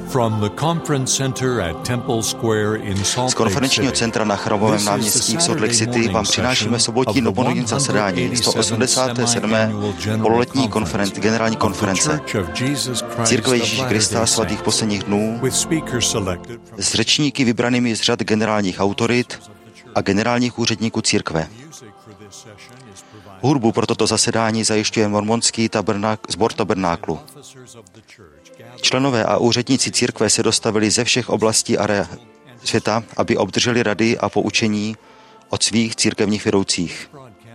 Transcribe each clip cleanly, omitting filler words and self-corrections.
Z konferenčního centra na Chramovém náměstí v Salt Lake City vám přinášíme sobotní novonovým zasedání 187. pololetní generální konference Církve Ježíše Krista svatých posledních dnů s řečníky vybranými z řad generálních autorit a generálních úředníků církve. Hudbu pro toto zasedání zajišťuje mormonský sbor tabernáklu. Členové a úředníci církve se dostavili ze všech oblastí světa, aby obdrželi rady a poučení od svých církevních vedoucích.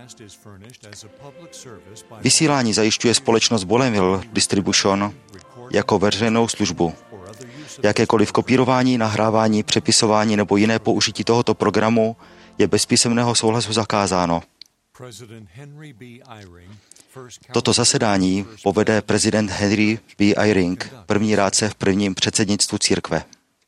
Vysílání zajišťuje společnost Bonneville Distribution jako veřejnou službu. Jakékoliv kopírování, nahrávání, přepisování nebo jiné použití tohoto programu je bez písemného souhlasu zakázáno. Toto zasedání povede prezident Henry B. Eyring, první rádce v prvním předsednictvu církve.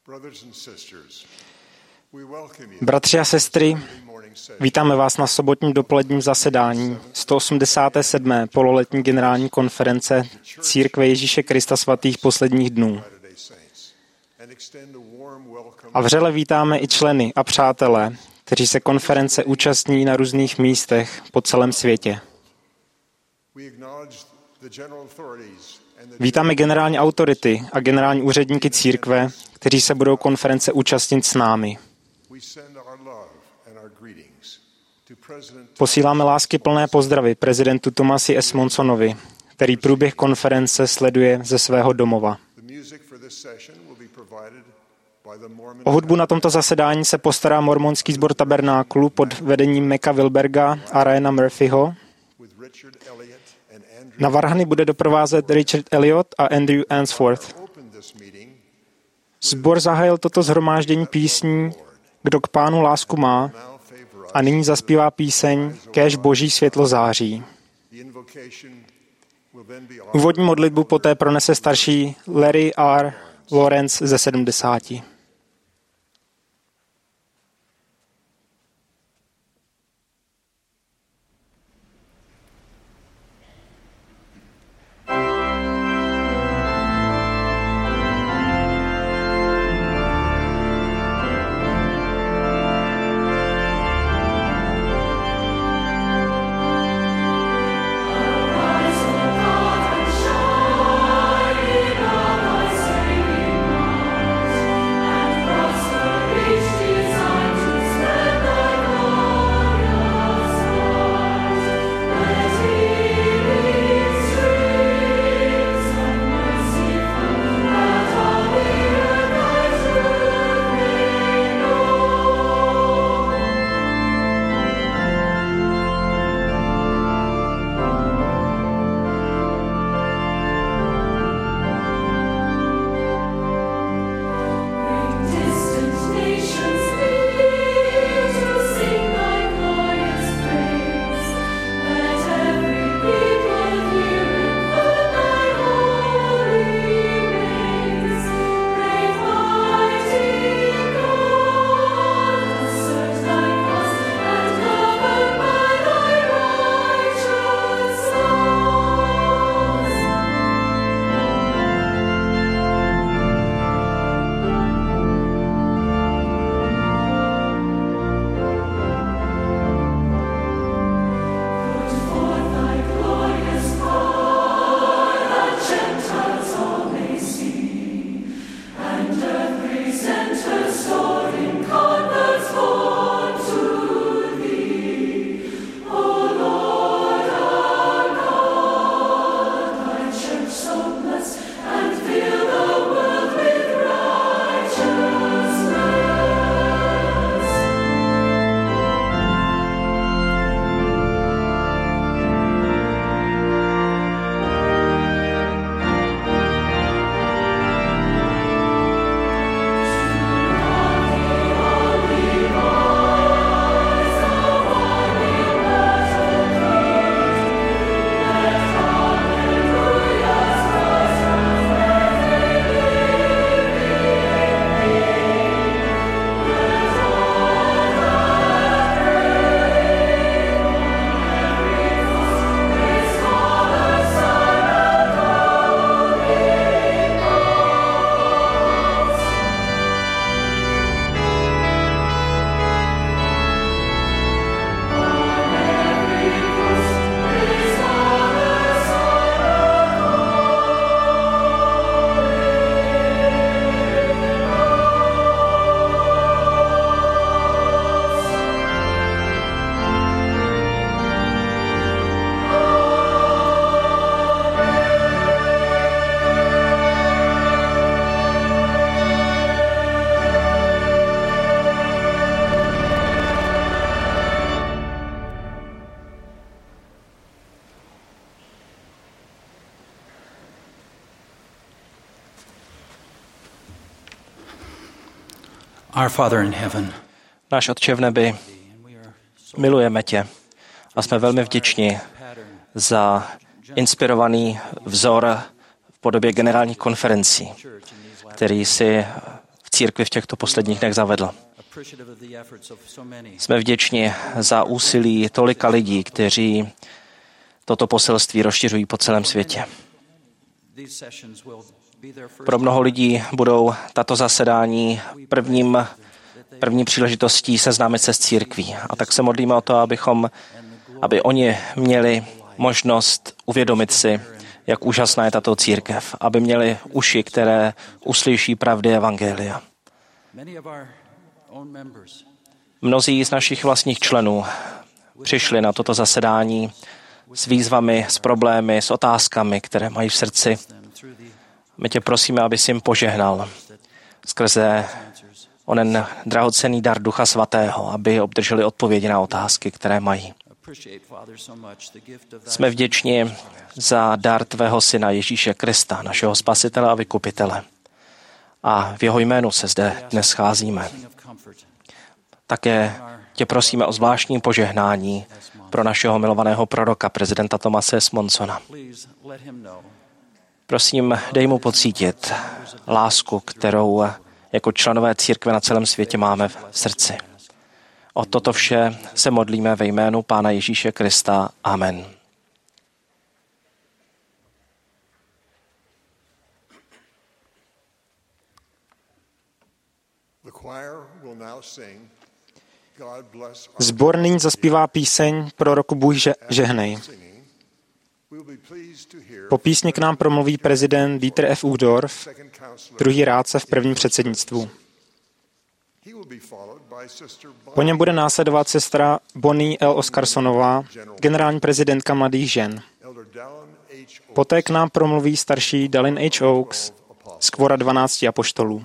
Bratři a sestry, vítáme vás na sobotním dopoledním zasedání 187. pololetní generální konference Církve Ježíše Krista svatých posledních dnů. A vřele vítáme i členy a přátelé, kteří se konference účastní na různých místech po celém světě. Vítáme generální autority a generální úředníky církve, kteří se budou konference účastnit s námi. Posíláme láskyplné pozdravy prezidentu Thomasi S. Monsonovi, který průběh konference sleduje ze svého domova. O hudbu na tomto zasedání se postará mormonský sbor tabernáklu pod vedením Meka Wilberga a Ryana Murphyho. Na varhany bude doprovázet Richard Elliot a Andrew Answorth. Sbor zahájil toto shromáždění písní Kdo k Pánu lásku má a nyní zaspívá píseň Kéž boží světlo září. Úvodní modlitbu poté pronese starší Larry R. Lawrence ze 70. Shine on us, Our Father in heaven. Náš Otče v nebi, milujeme tě a jsme velmi vděční za inspirovaný vzor v podobě generálních konferencí, který si v církvi v těchto posledních dnech zavedl. Jsme vděční za úsilí tolika lidí, kteří toto poselství rozšiřují po celém světě. Pro mnoho lidí budou tato zasedání první příležitostí seznámit se s církví. A tak se modlíme o to, aby oni měli možnost uvědomit si, jak úžasná je tato církev, aby měli uši, které uslyší pravdy evangelia. Mnozí z našich vlastních členů přišli na toto zasedání s výzvami, s problémy, s otázkami, které mají v srdci. My tě prosíme, aby jsi jim požehnal skrze onen drahocenný dar Ducha Svatého, aby obdrželi odpovědi na otázky, které mají. Jsme vděční za dar tvého syna Ježíše Krista, našeho spasitele a vykupitele. A v jeho jménu se zde dnes scházíme. Také tě prosíme o zvláštní požehnání pro našeho milovaného proroka, prezidenta Thomase S. Monsona. Prosím, dej mu pocítit lásku, kterou jako členové církve na celém světě máme v srdci. O toto vše se modlíme ve jménu Pána Ježíše Krista. Amen. Sbor nyní zaspívá píseň Proroku Bůh žehnej. Po písni k nám promluví prezident Dieter F. Uchtdorf, druhý rádce v prvním předsednictvu. Po něm bude následovat sestra Bonnie L. Oscarsonová, generální prezidentka Mladých žen. Poté k nám promluví starší Dallin H. Oaks z kvora 12 apoštolů.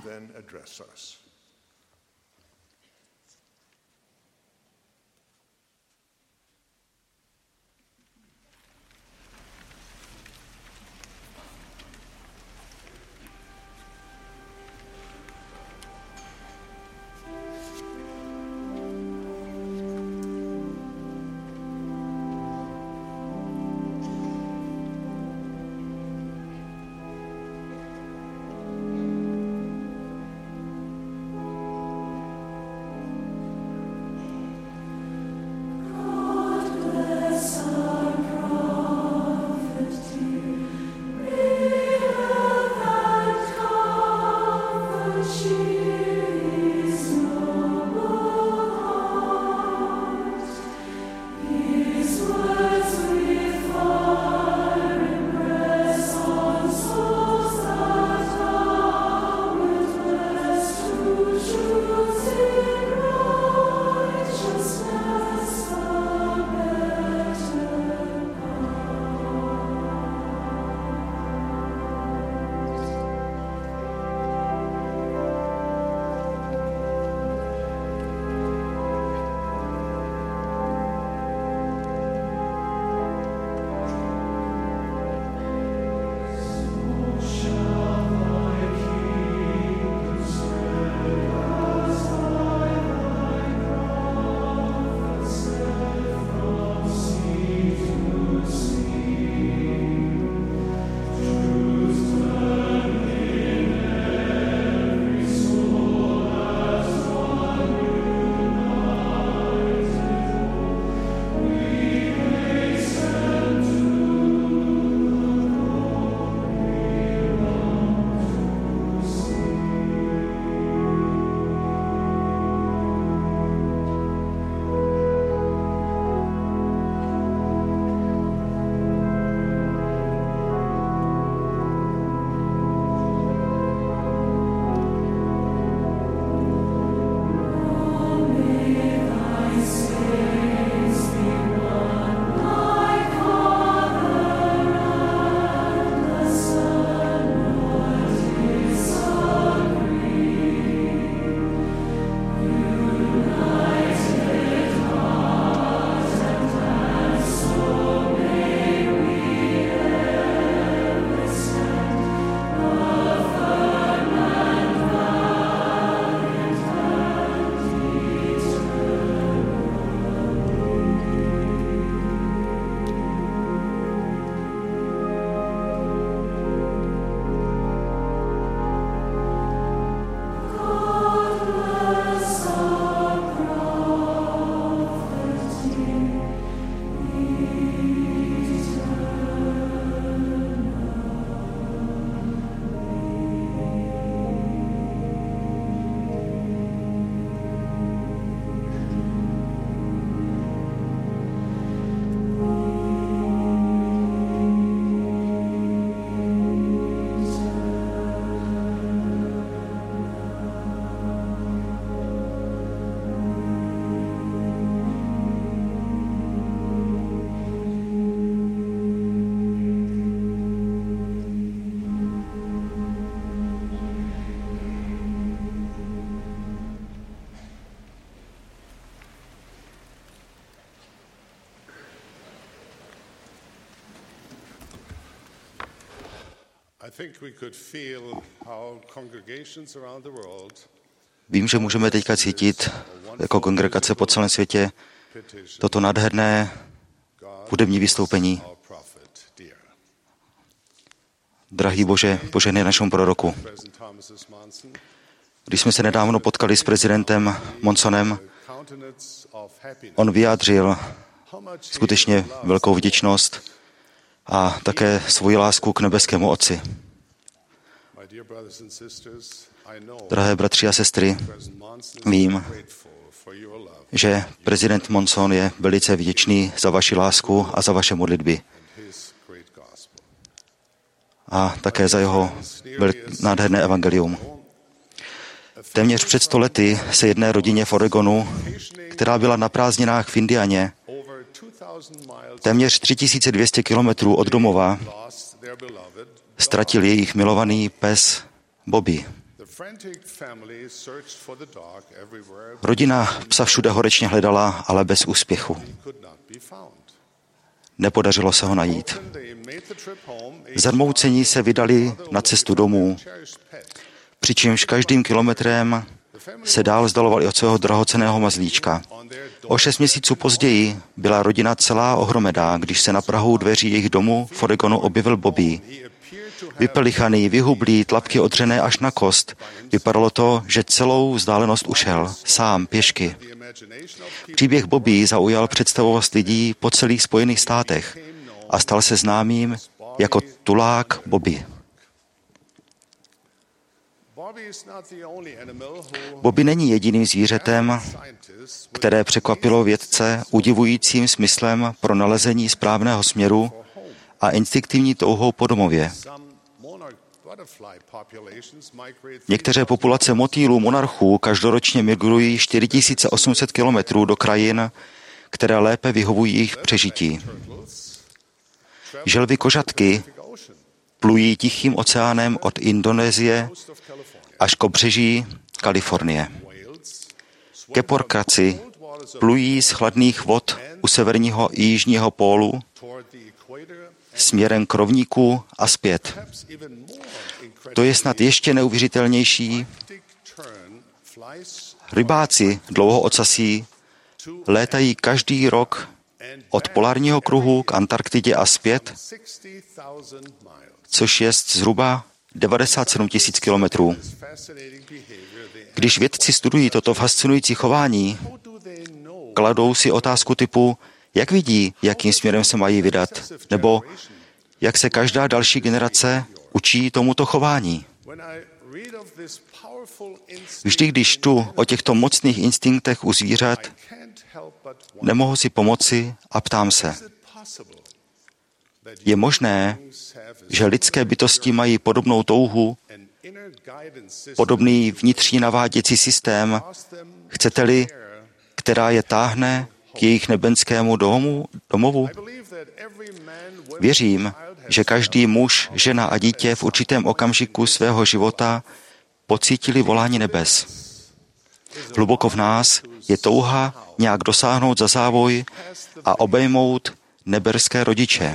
Vím, že můžeme teďka cítit jako kongregace po celém světě toto nádherné hudební vystoupení. Drahý Bože, požehnej našemu proroku. Když jsme se nedávno potkali s prezidentem Monsonem, on vyjádřil skutečně velkou vděčnost a také svoji lásku k nebeskému Otci. Drahé bratři a sestry, vím, že prezident Monson je velice vděčný za vaši lásku a za vaše modlitby. A také za jeho nádherné evangelium. Téměř před 100 lety se jedné rodině v Oregonu, která byla na prázdninách v Indianě, téměř 3200 kilometrů od domova, ztratil jejich milovaný pes Bobby. Rodina psa všude horečně hledala, ale bez úspěchu. Nepodařilo se ho najít. Zarmoucení se vydali na cestu domů, přičemž každým kilometrem se dál vzdalovali od svého drahocenného mazlíčka. O 6 měsíců později byla rodina celá ohromedá, když se na prahu dveří jejich domu v Oregonu objevil Bobby. Vypelichaný, vyhublý, tlapky odřené až na kost. Vypadalo to, že celou vzdálenost ušel, sám, pěšky. Příběh Bobby zaujal představovost lidí po celých Spojených státech a stal se známým jako tulák Bobby. Bobby není jediným zvířetem, které překvapilo vědce udivujícím smyslem pro nalezení správného směru a instinktivní touhou po domově. Některé populace motýlů monarchů každoročně migrují 4800 kilometrů do krajin, které lépe vyhovují jejich přežití. Želvy kožatky plují Tichým oceánem od Indonésie až k pobřeží Kalifornie. Keporkaci plují z chladných vod u severního i jižního pólu směrem k rovníku a zpět. To je snad ještě neuvěřitelnější. Rybáci dlouhoocasí létají každý rok od polárního kruhu k Antarktidě a zpět, což je zhruba 97 000 kilometrů. Když vědci studují toto fascinující chování, kladou si otázku typu, jak vidí, jakým směrem se mají vydat, nebo jak se každá další generace učí tomuto chování. Vždy, když čtu o těchto mocných instinktech u zvířat, nemohu si pomoci a ptám se. Je možné, že lidské bytosti mají podobnou touhu, podobný vnitřní naváděcí systém, chcete-li, která je táhne k jejich nebeskému domovu? Věřím, že každý muž, žena a dítě v určitém okamžiku svého života pocítili volání nebes. Hluboko v nás je touha nějak dosáhnout za závoj a obejmout nebeské rodiče,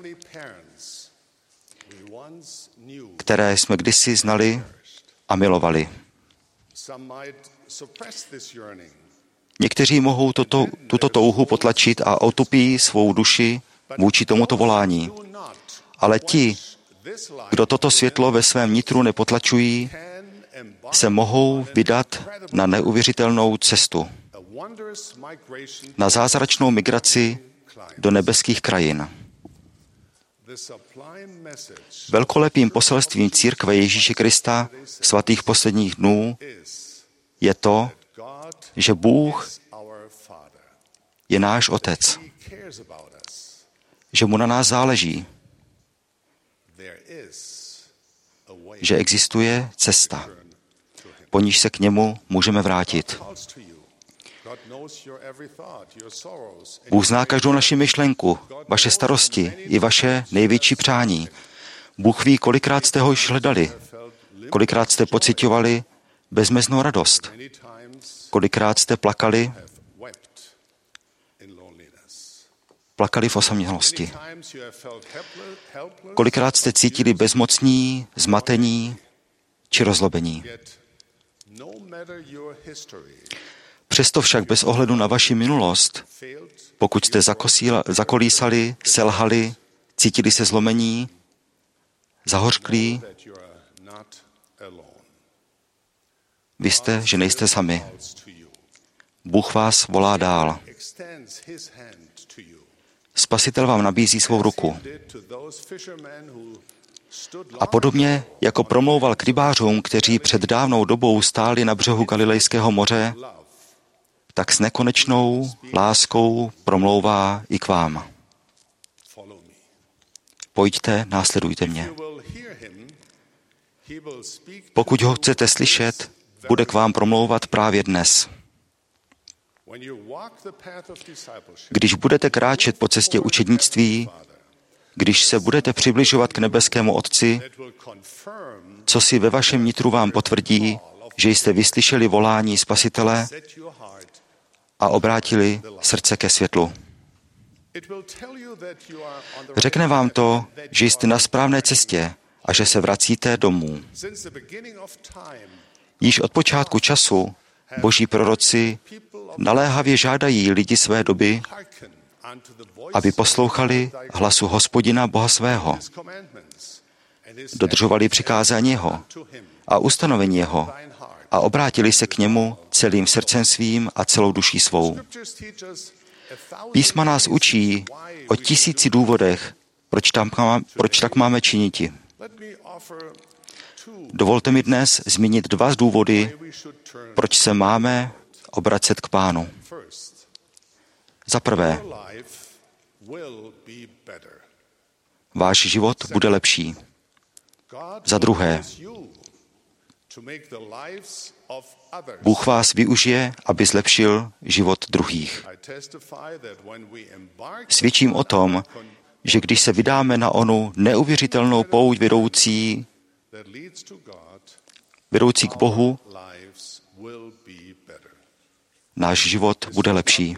které jsme kdysi znali a milovali. Někteří mohou tuto touhu potlačit a otupí svou duši vůči tomuto volání. Ale ti, kdo toto světlo ve svém nitru nepotlačují, se mohou vydat na neuvěřitelnou cestu, na zázračnou migraci do nebeských krajin. Velkolepým poselstvím církve Ježíše Krista svatých posledních dnů je to, že Bůh je náš Otec, že mu na nás záleží, že existuje cesta, po níž se k němu můžeme vrátit. Bůh zná každou naši myšlenku, vaše starosti i vaše největší přání. Bůh ví, kolikrát jste ho již hledali, kolikrát jste pociťovali bezmeznou radost, kolikrát jste plakali. plakali v osamělosti. Kolikrát jste cítili bezmocní, zmatení či rozlobení. Přesto však bez ohledu na vaši minulost, pokud jste zakolísali, selhali, cítili se zlomení, zahořklí, víte, že nejste sami. Bůh vás volá dál. Spasitel vám nabízí svou ruku. A podobně, jako promlouval k rybářům, kteří před dávnou dobou stáli na břehu Galilejského moře, tak s nekonečnou láskou promlouvá i k vám. Pojďte, následujte mě. Pokud ho chcete slyšet, bude k vám promlouvat právě dnes. Když budete kráčet po cestě učednictví, když se budete přibližovat k nebeskému Otci, co si ve vašem nitru vám potvrdí, že jste vyslyšeli volání Spasitele a obrátili srdce ke světlu. Řekne vám to, že jste na správné cestě a že se vracíte domů. Již od počátku času boží proroci naléhavě žádají lidi své doby, aby poslouchali hlasu Hospodina Boha svého, dodržovali přikázání jeho a ustanovení jeho a obrátili se k němu celým srdcem svým a celou duší svou. Písma nás učí o 1000 důvodech, proč tak máme činiti. Dovolte mi dnes zmínit 2 důvody, proč se máme obracet k Pánu. Za prvé, váš život bude lepší. Za druhé, Bůh vás využije, aby zlepšil život druhých. Svědčím o tom, že když se vydáme na onu neuvěřitelnou pouť vedoucí k Bohu, náš život bude lepší.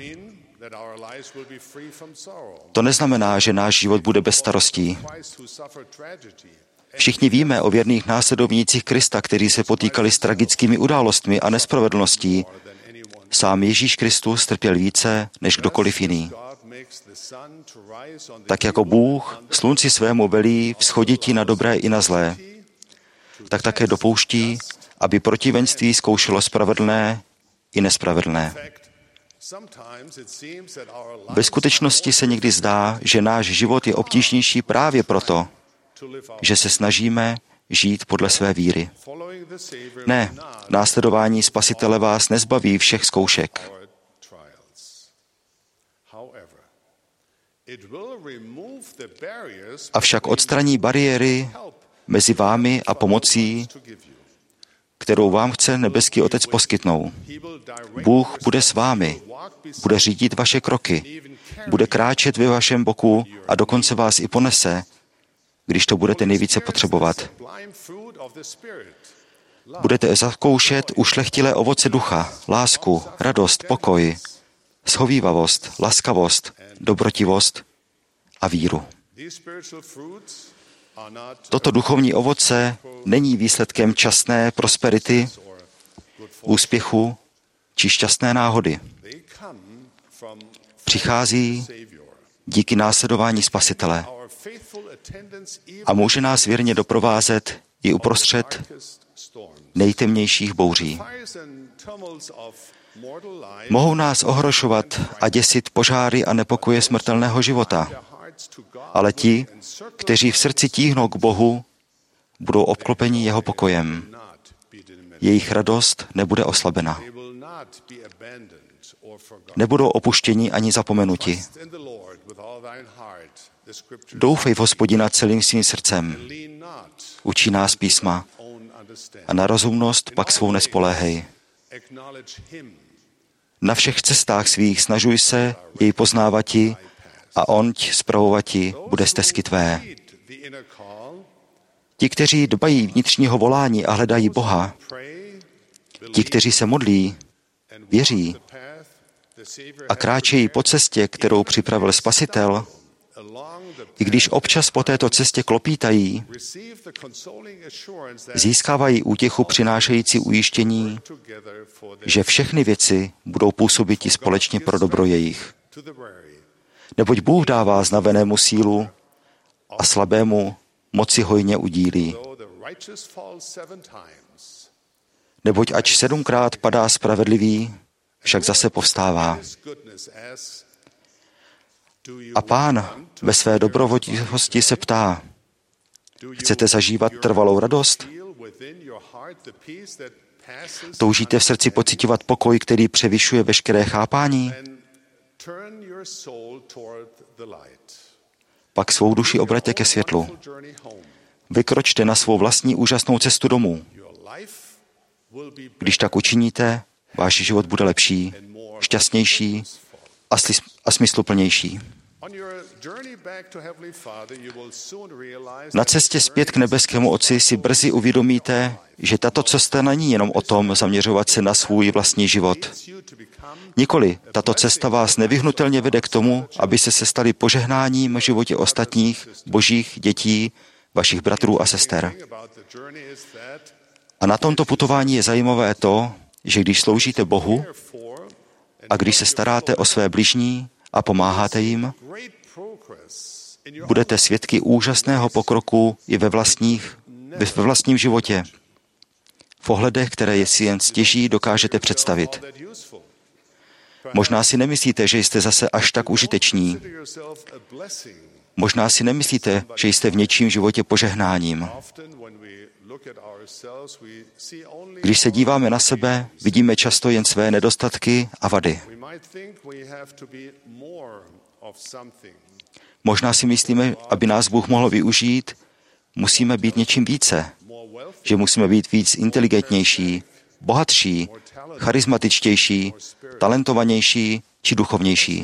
To neznamená, že náš život bude bez starostí. Všichni víme o věrných následovnících Krista, kteří se potýkali s tragickými událostmi a nespravedlností. Sám Ježíš Kristus trpěl více než kdokoliv jiný. Tak jako Bůh slunci svému velí vzchoditi na dobré i na zlé, tak také dopouští, aby protivenství zkoušelo spravedlné i nespravedlné. Ve skutečnosti se někdy zdá, že náš život je obtížnější právě proto, že se snažíme žít podle své víry. Ne, následování Spasitele vás nezbaví všech zkoušek. Avšak odstraní bariéry mezi vámi a pomocí, kterou vám chce nebeský Otec poskytnout. Bůh bude s vámi, bude řídit vaše kroky, bude kráčet ve vašem boku a dokonce vás i ponese, když to budete nejvíce potřebovat. Budete zakoušet ušlechtilé ovoce ducha, lásku, radost, pokoj, shovívavost, laskavost, dobrotivost a víru. Toto duchovní ovoce není výsledkem časné prosperity, úspěchu či šťastné náhody. Přichází díky následování Spasitele a může nás věrně doprovázet i uprostřed nejtemnějších bouří. Mohou nás ohrožovat a děsit požáry a nepokoje smrtelného života, ale ti, kteří v srdci tíhnou k Bohu, budou obklopeni jeho pokojem. Jejich radost nebude oslabena. Nebudou opuštěni ani zapomenuti. Doufej v Hospodina celým svým srdcem. Učí nás písma. A na rozumnost pak svou nespoléhej. Na všech cestách svých snažuj se jej poznávat a on spravovati bude stezky tvé. Ti, kteří dbají vnitřního volání a hledají Boha, ti, kteří se modlí, věří, a kráčejí po cestě, kterou připravil Spasitel, i když občas po této cestě klopítají, získávají útěchu přinášející ujištění, že všechny věci budou působit i společně pro dobro jejich. Neboť Bůh dává znavenému sílu a slabému moci hojně udílí. Neboť ač 7krát padá spravedlivý, však zase povstává. A Pán ve své dobrovolnosti se ptá, chcete zažívat trvalou radost? Toužíte v srdci pociťovat pokoj, který převyšuje veškeré chápání? Pak svou duši obraťte ke světlu. Vykročte na svou vlastní úžasnou cestu domů. Když tak učiníte, váš život bude lepší, šťastnější a smysluplnější. Na cestě zpět k nebeskému Otci si brzy uvědomíte, že tato cesta není jenom o tom zaměřovat se na svůj vlastní život. Nikoli, tato cesta vás nevyhnutelně vede k tomu, abyste se stali požehnáním v životě ostatních, božích dětí, vašich bratrů a sester. A na tomto putování je zajímavé to, že když sloužíte Bohu a když se staráte o své bližní a pomáháte jim, budete svědky úžasného pokroku i ve vlastním životě, v ohledech, které si jen stěží dokážete představit. Možná si nemyslíte, že jste zase až tak užiteční. Možná si nemyslíte, že jste v něčím životě požehnáním. Když se díváme na sebe, vidíme často jen své nedostatky a vady. Možná si myslíme, aby nás Bůh mohl využít, musíme být něčím více. Že musíme být víc inteligentnější, bohatší, charismatičtější, talentovanější či duchovnější.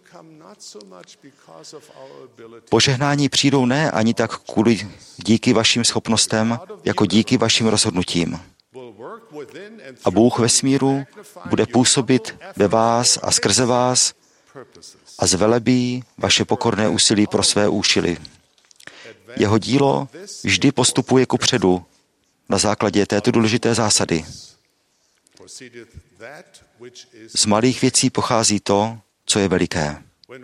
Požehnání přijdou ne ani tak díky vašim schopnostem, jako díky vašim rozhodnutím. A Bůh vesmíru bude působit ve vás a skrze vás a zvelebí vaše pokorné úsilí pro své účely. Jeho dílo vždy postupuje kupředu na základě této důležité zásady. Z malých věcí pochází to, co je veliké.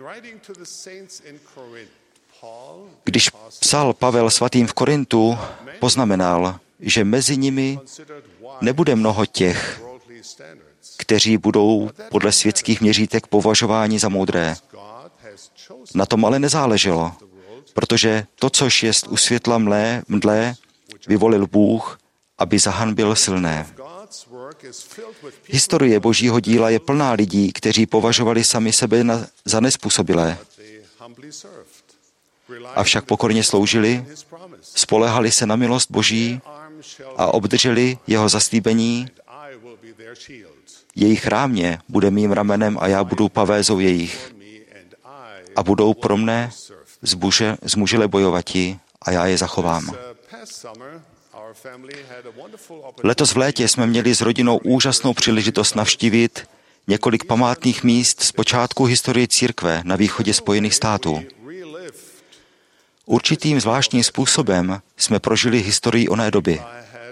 Když psal Pavel svatým v Korintu, poznamenal, že mezi nimi nebude mnoho těch, kteří budou podle světských měřítek považováni za moudré. Na tom ale nezáleželo, protože to, což jest u světla mdlé, vyvolil Bůh, aby zahanbil silné. Historie Božího díla je plná lidí, kteří považovali sami sebe za nezpůsobilé. Avšak pokorně sloužili, spoléhali se na milost Boží a obdrželi jeho zaslíbení. Jejich rámě bude mým ramenem a já budu pavézou jejich. A budou pro mne zmužile bojovati a já je zachovám. Letos v létě jsme měli s rodinou úžasnou příležitost navštívit několik památných míst z počátku historie církve na východě Spojených států. Určitým zvláštním způsobem jsme prožili historii oné doby.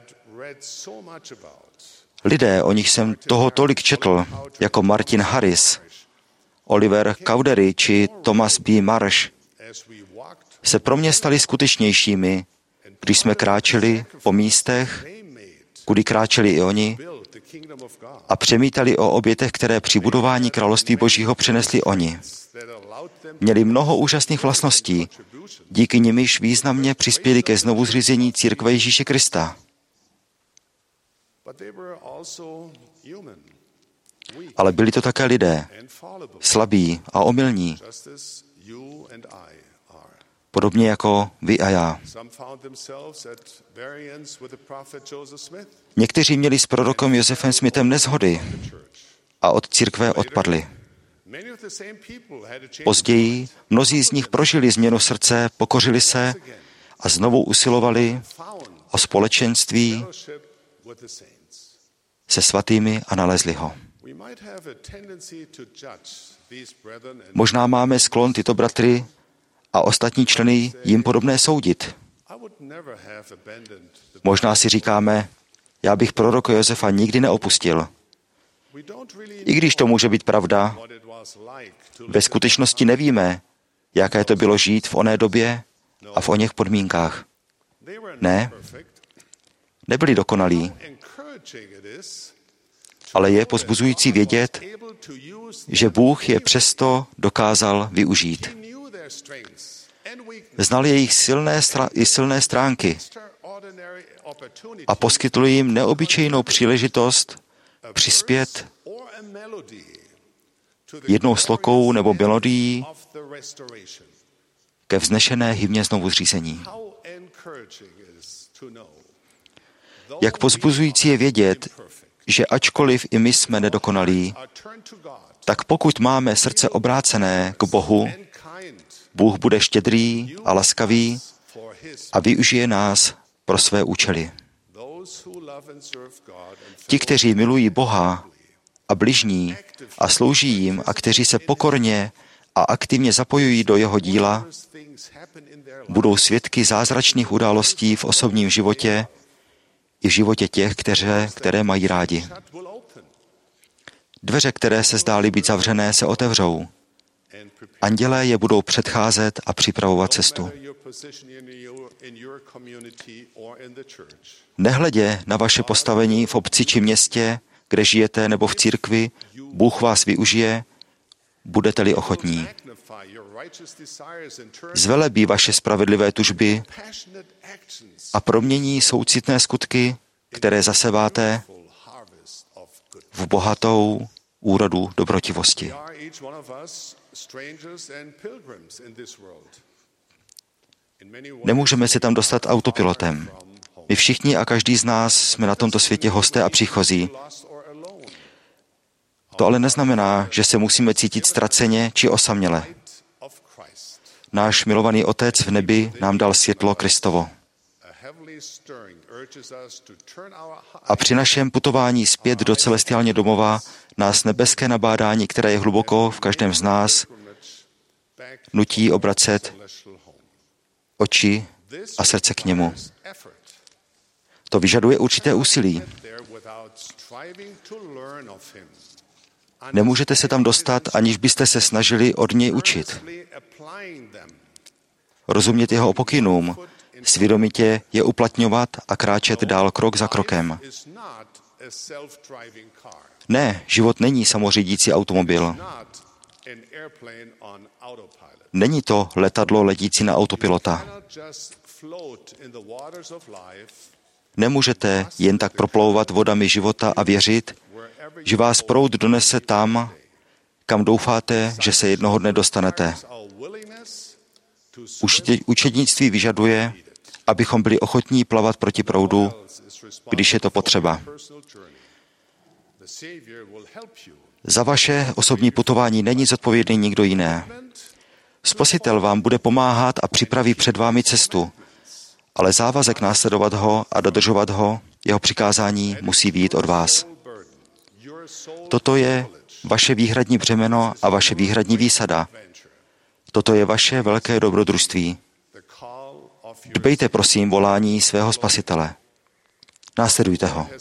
Lidé, o nich jsem toho tolik četl, jako Martin Harris, Oliver Cowdery či Thomas B. Marsh, se pro mě stali skutečnějšími, když jsme kráčeli po místech, kudy kráčeli i oni, a přemítali o obětech, které při budování království Božího přinesli oni. Měli mnoho úžasných vlastností, díky nimiž významně přispěli ke znovuzřízení církve Ježíše Krista. Ale byli to také lidé, slabí a omylní, podobně jako vy a já. Někteří měli s prorokem Josefem Smithem neshody a od církve odpadli. Později mnozí z nich prožili změnu srdce, pokořili se a znovu usilovali o společenství se svatými a nalezli ho. Možná máme sklon tyto bratry a ostatní členy jim podobné soudit. Možná si říkáme, já bych proroka Josefa nikdy neopustil. I když to může být pravda, ve skutečnosti nevíme, jaké to bylo žít v oné době a v oněch podmínkách. Ne, nebyli dokonalí, ale je povzbuzující vědět, že Bůh je přesto dokázal využít. Znal jejich silné stránky a poskytl jim neobyčejnou příležitost přispět jednou slokou nebo melodií ke vznešené hymně znovuzřízení. Jak povzbuzující je vědět, že ačkoliv i my jsme nedokonalí, tak pokud máme srdce obrácené k Bohu, Bůh bude štědrý a laskavý a využije nás pro své účely. Ti, kteří milují Boha a bližní a slouží jim a kteří se pokorně a aktivně zapojují do jeho díla, budou svědky zázračných událostí v osobním životě i v životě těch, které mají rádi. Dveře, které se zdály být zavřené, se otevřou. Andělé je budou předcházet a připravovat cestu. Nehledě na vaše postavení v obci či městě, kde žijete, nebo v církvi, Bůh vás využije, budete-li ochotní. Zvelebí vaše spravedlivé tužby a promění soucitné skutky, které zaseváte v bohatou úrodu dobrotivosti. Nemůžeme se tam dostat autopilotem. My všichni a každý z nás jsme na tomto světě hosté a příchozí. To ale neznamená, že se musíme cítit ztraceně či osaměle. Náš milovaný Otec v nebi nám dal světlo Kristovo. A při našem putování zpět do celestiálního domova nás nebeské nabádání, které je hluboko v každém z nás, nutí obracet oči a srdce k němu. To vyžaduje určité úsilí. Nemůžete se tam dostat, aniž byste se snažili od něj učit. Rozumět jeho pokynům, svědomitě je uplatňovat a kráčet dál krok za krokem. Ne, život není samořídící automobil. Není to letadlo letící na autopilota. Nemůžete jen tak proplouvat vodami života a věřit, že vás proud donese tam, kam doufáte, že se jednoho dne dostanete. Učednictví vyžaduje, abychom byli ochotní plavat proti proudu, když je to potřeba. Za vaše osobní putování není zodpovědný nikdo jiný. Spasitel vám bude pomáhat a připraví před vámi cestu, ale závazek následovat ho a dodržovat ho, jeho přikázání musí vyjít od vás. Toto je vaše výhradní břemeno a vaše výhradní výsada. Toto je vaše velké dobrodružství. Dbejte prosím volání svého Spasitele. Následujte ho.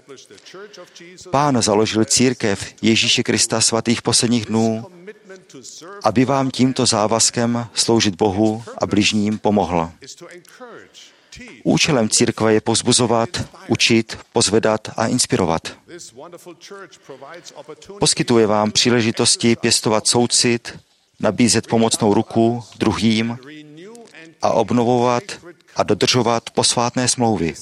Pán založil církev Ježíše Krista svatých posledních dnů, aby vám tímto závazkem sloužit Bohu a bližním pomohl. Účelem církve je povzbuzovat, učit, pozvedat a inspirovat. Poskytuje vám příležitosti pěstovat soucit, nabízet pomocnou ruku druhým a obnovovat a dodržovat posvátné smlouvy.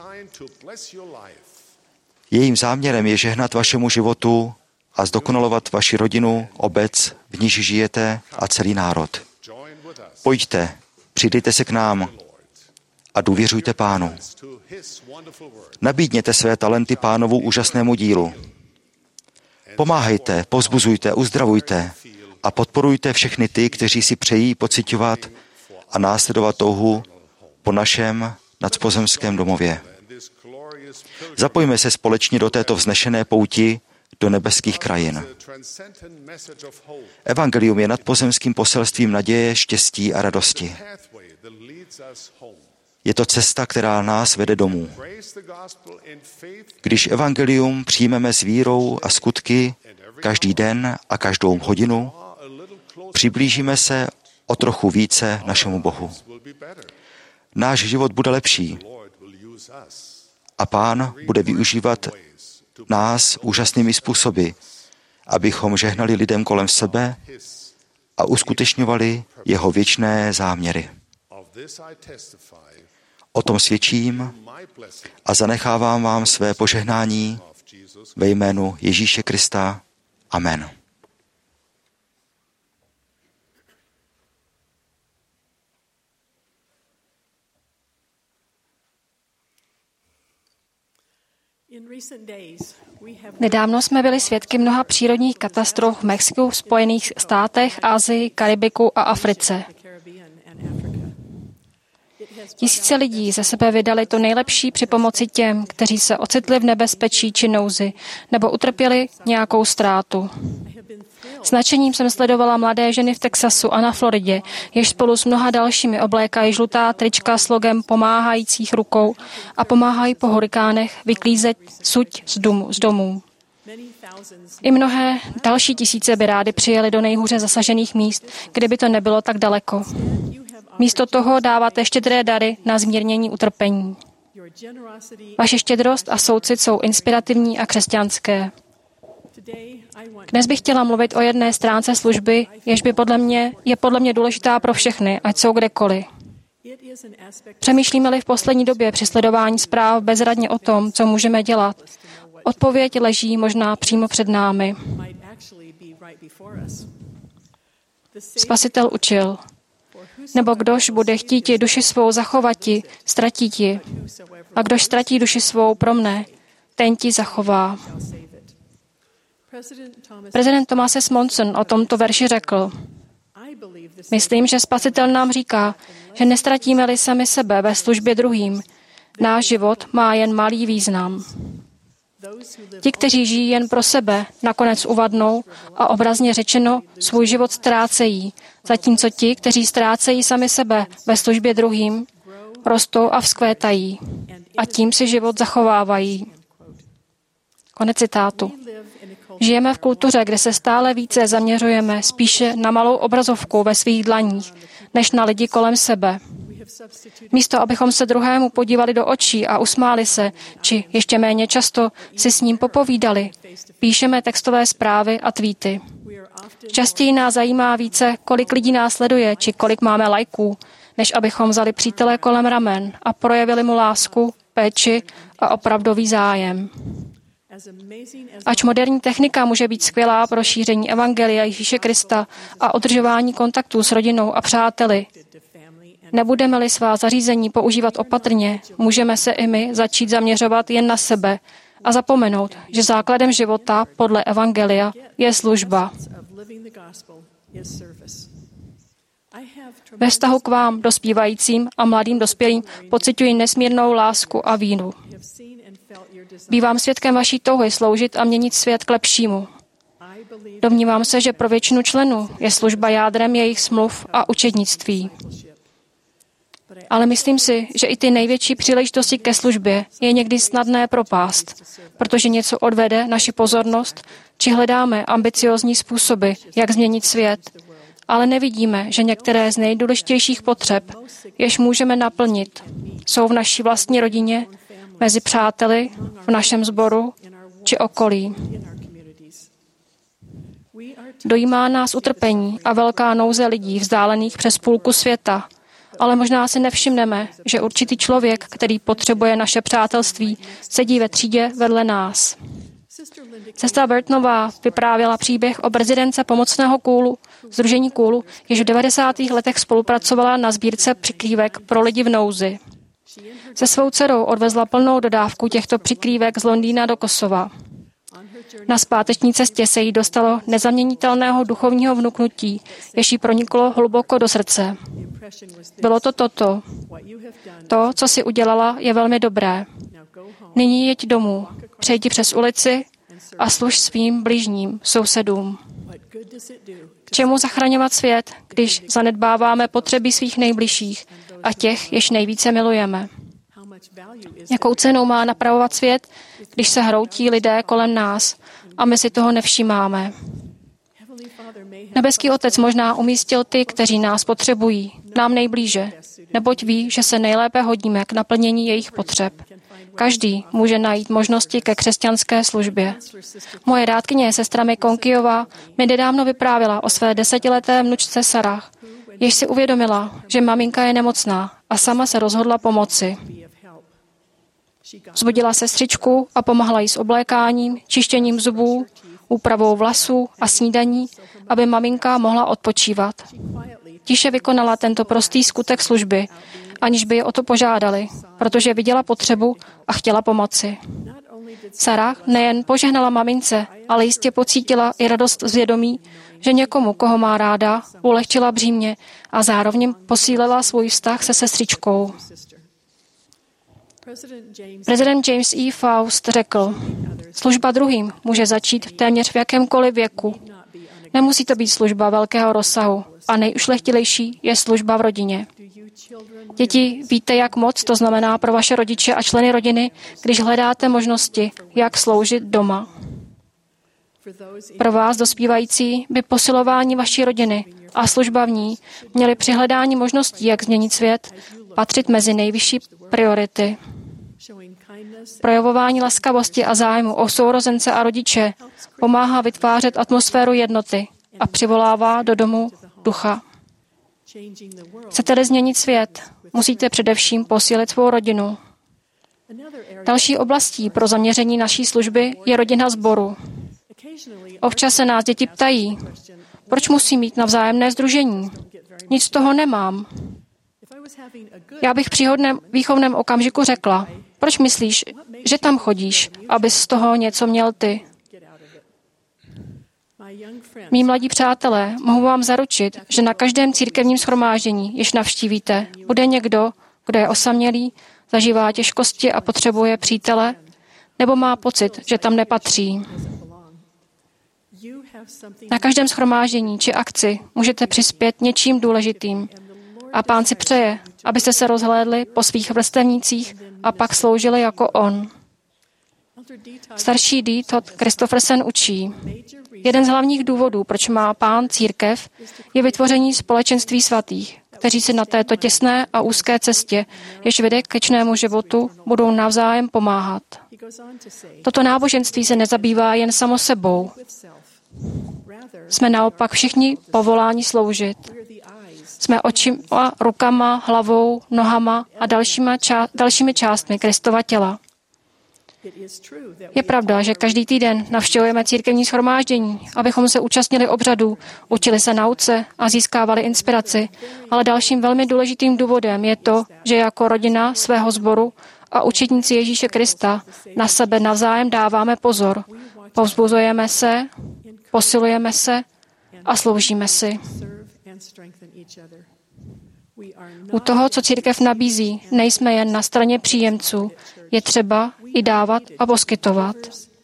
Jejím záměrem je žehnat vašemu životu a zdokonalovat vaši rodinu, obec, v níž žijete a celý národ. Pojďte, přidejte se k nám a důvěřujte Pánu. Nabídněte své talenty Pánovu úžasnému dílu. Pomáhejte, povzbuzujte, uzdravujte a podporujte všechny ty, kteří si přejí pociťovat a následovat touhu po našem nadpozemském domově. Zapojme se společně do této vznešené pouti do nebeských krajin. Evangelium je nadpozemským poselstvím naděje, štěstí a radosti. Je to cesta, která nás vede domů. Když evangelium přijmeme s vírou a skutky každý den a každou hodinu, přiblížíme se o trochu více našemu Bohu. Náš život bude lepší a Pán bude využívat nás úžasnými způsoby, abychom žehnali lidem kolem sebe a uskutečňovali jeho věčné záměry. O tom svědčím a zanechávám vám své požehnání ve jménu Ježíše Krista. Amen. Nedávno jsme byli svědky mnoha přírodních katastrof v Mexiku, Spojených státech, Asii, Karibiku a Africe. Tisíce lidí ze sebe vydali to nejlepší při pomoci těm, kteří se ocitli v nebezpečí či nouzi nebo utrpěli nějakou ztrátu. S nadšením jsem sledovala mladé ženy v Texasu a na Floridě, jež spolu s mnoha dalšími oblékají žlutá trička s logem pomáhajících rukou a pomáhají po hurikánech vyklízet suť z domů. I mnohé další tisíce by rády přijeli do nejhůře zasažených míst, kde by to nebylo tak daleko. Místo toho dáváte štědré dary na zmírnění utrpení. Vaše štědrost a soucit jsou inspirativní a křesťanské. Dnes bych chtěla mluvit o jedné stránce služby, jež je podle mě důležitá pro všechny, ať jsou kdekoliv. Přemýšlíme-li v poslední době při sledování zpráv bezradně o tom, co můžeme dělat, odpověď leží možná přímo před námi. Spasitel učil: nebo kdož bude chtít duši svou zachovati, ztratí ti. A kdož ztratí duši svou pro mne, ten ti zachová. Prezident Thomas S. Monson o tomto verši řekl: myslím, že Spasitel nám říká, že nestratíme-li sami sebe ve službě druhým, náš život má jen malý význam. Ti, kteří žijí jen pro sebe, nakonec uvadnou a obrazně řečeno svůj život ztrácejí, zatímco ti, kteří ztrácejí sami sebe ve službě druhým, rostou a vzkvétají a tím si život zachovávají. Konec citátu. Žijeme v kultuře, kde se stále více zaměřujeme spíše na malou obrazovku ve svých dlaních, než na lidi kolem sebe. Místo, abychom se druhému podívali do očí a usmáli se, či ještě méně často si s ním popovídali, píšeme textové zprávy a tweety. Častěji nás zajímá více, kolik lidí nás sleduje, či kolik máme lajků, než abychom vzali přítele kolem ramen a projevili mu lásku, péči a opravdový zájem. Ač moderní technika může být skvělá pro šíření evangelia Ježíše Krista a udržování kontaktů s rodinou a přáteli, nebudeme-li svá zařízení používat opatrně, můžeme se i my začít zaměřovat jen na sebe a zapomenout, že základem života podle evangelia je služba. Ve vztahu k vám, dospívajícím a mladým dospělým, pociťuji nesmírnou lásku a víru. Bývám svědkem vaší touhy sloužit a měnit svět k lepšímu. Domnívám se, že pro většinu členů je služba jádrem jejich smluv a učednictví. Ale myslím si, že i ty největší příležitosti ke službě je někdy snadné propást, protože něco odvede naši pozornost, či hledáme ambiciózní způsoby, jak změnit svět, ale nevidíme, že některé z nejdůležitějších potřeb, jež můžeme naplnit, jsou v naší vlastní rodině, mezi přáteli, v našem sboru či okolí. Dojímá nás utrpení a velká nouze lidí vzdálených přes půlku světa, ale možná si nevšimneme, že určitý člověk, který potřebuje naše přátelství, sedí ve třídě vedle nás. Sestra Burtonová vyprávěla příběh o prezidentce pomocného kůlu, sdružení kůlu, jež v 90. letech spolupracovala na sbírce přikrývek pro lidi v nouzi. Se svou dcerou odvezla plnou dodávku těchto přikrývek z Londýna do Kosova. Na zpáteční cestě se jí dostalo nezaměnitelného duchovního vnuknutí, jež jí proniklo hluboko do srdce. Bylo to toto. To, co si udělala, je velmi dobré. Nyní jeď domů, přejdi přes ulici a služ svým bližním, sousedům. K čemu zachraňovat svět, když zanedbáváme potřeby svých nejbližších a těch, jež nejvíce milujeme? Jakou cenou má napravovat svět, když se hroutí lidé kolem nás a my si toho nevšímáme? Nebeský Otec možná umístil ty, kteří nás potřebují, nám nejblíže, neboť ví, že se nejlépe hodíme k naplnění jejich potřeb. Každý může najít možnosti ke křesťanské službě. Moje rádkyně, sestra Mikonkiová, mi nedávno vyprávěla o své 10leté vnučce Sarah, jež si uvědomila, že maminka je nemocná a sama se rozhodla pomoci. Vzbudila sestřičku a pomohla jí s oblékáním, čištěním zubů, úpravou vlasů a snídaní, aby maminka mohla odpočívat. Tiše vykonala tento prostý skutek služby, aniž by je o to požádali, protože viděla potřebu a chtěla pomoci. Sarah nejen požehnala mamince, ale jistě pocítila i radost z vědomí, že někomu, koho má ráda, ulehčila břímě a zároveň posílila svůj vztah se sestřičkou. Prezident James E. Faust řekl, služba druhým může začít téměř v jakémkoliv věku. Nemusí to být služba velkého rozsahu a nejušlechtilejší je služba v rodině. Děti, víte, jak moc to znamená pro vaše rodiče a členy rodiny, když hledáte možnosti, jak sloužit doma. Pro vás, dospívající, by posilování vaší rodiny a služba v ní měly při hledání možností, jak změnit svět, patřit mezi nejvyšší priority. Projevování laskavosti a zájmu o sourozence a rodiče pomáhá vytvářet atmosféru jednoty a přivolává do domu ducha. Chcete-li změnit svět, musíte především posílit svou rodinu. Další oblastí pro zaměření naší služby je rodina sboru. Občas se nás děti ptají, proč musí mít navzájemné sdružení? Nic z toho nemám. Já bych při výchovném okamžiku řekla, proč myslíš, že tam chodíš, abys z toho něco měl ty? Mí mladí přátelé, mohu vám zaručit, že na každém církevním shromáždění, jež navštívíte, bude někdo, kdo je osamělý, zažívá těžkosti a potřebuje přítele, nebo má pocit, že tam nepatří. Na každém shromáždění či akci můžete přispět něčím důležitým. A Pán si přeje, abyste se rozhlédli po svých vrstevnících a pak sloužili jako on. Starší D. Todd Christofferson učí, jeden z hlavních důvodů, proč má Pán církev, je vytvoření společenství svatých, kteří si na této těsné a úzké cestě, jež vede k věčnému životu, budou navzájem pomáhat. Toto náboženství se nezabývá jen samo sebou. Jsme naopak všichni povoláni sloužit. Jsme očima, rukama, hlavou, nohama a dalšími částmi Kristova těla. Je pravda, že každý týden navštěvujeme církevní shromáždění, abychom se účastnili obřadů, učili se nauce a získávali inspiraci, ale dalším velmi důležitým důvodem je to, že jako rodina svého sboru a učedníci Ježíše Krista na sebe navzájem dáváme pozor. Povzbuzujeme se, posilujeme se a sloužíme si. U toho, co církev nabízí, nejsme jen na straně příjemců. Je třeba i dávat a poskytovat.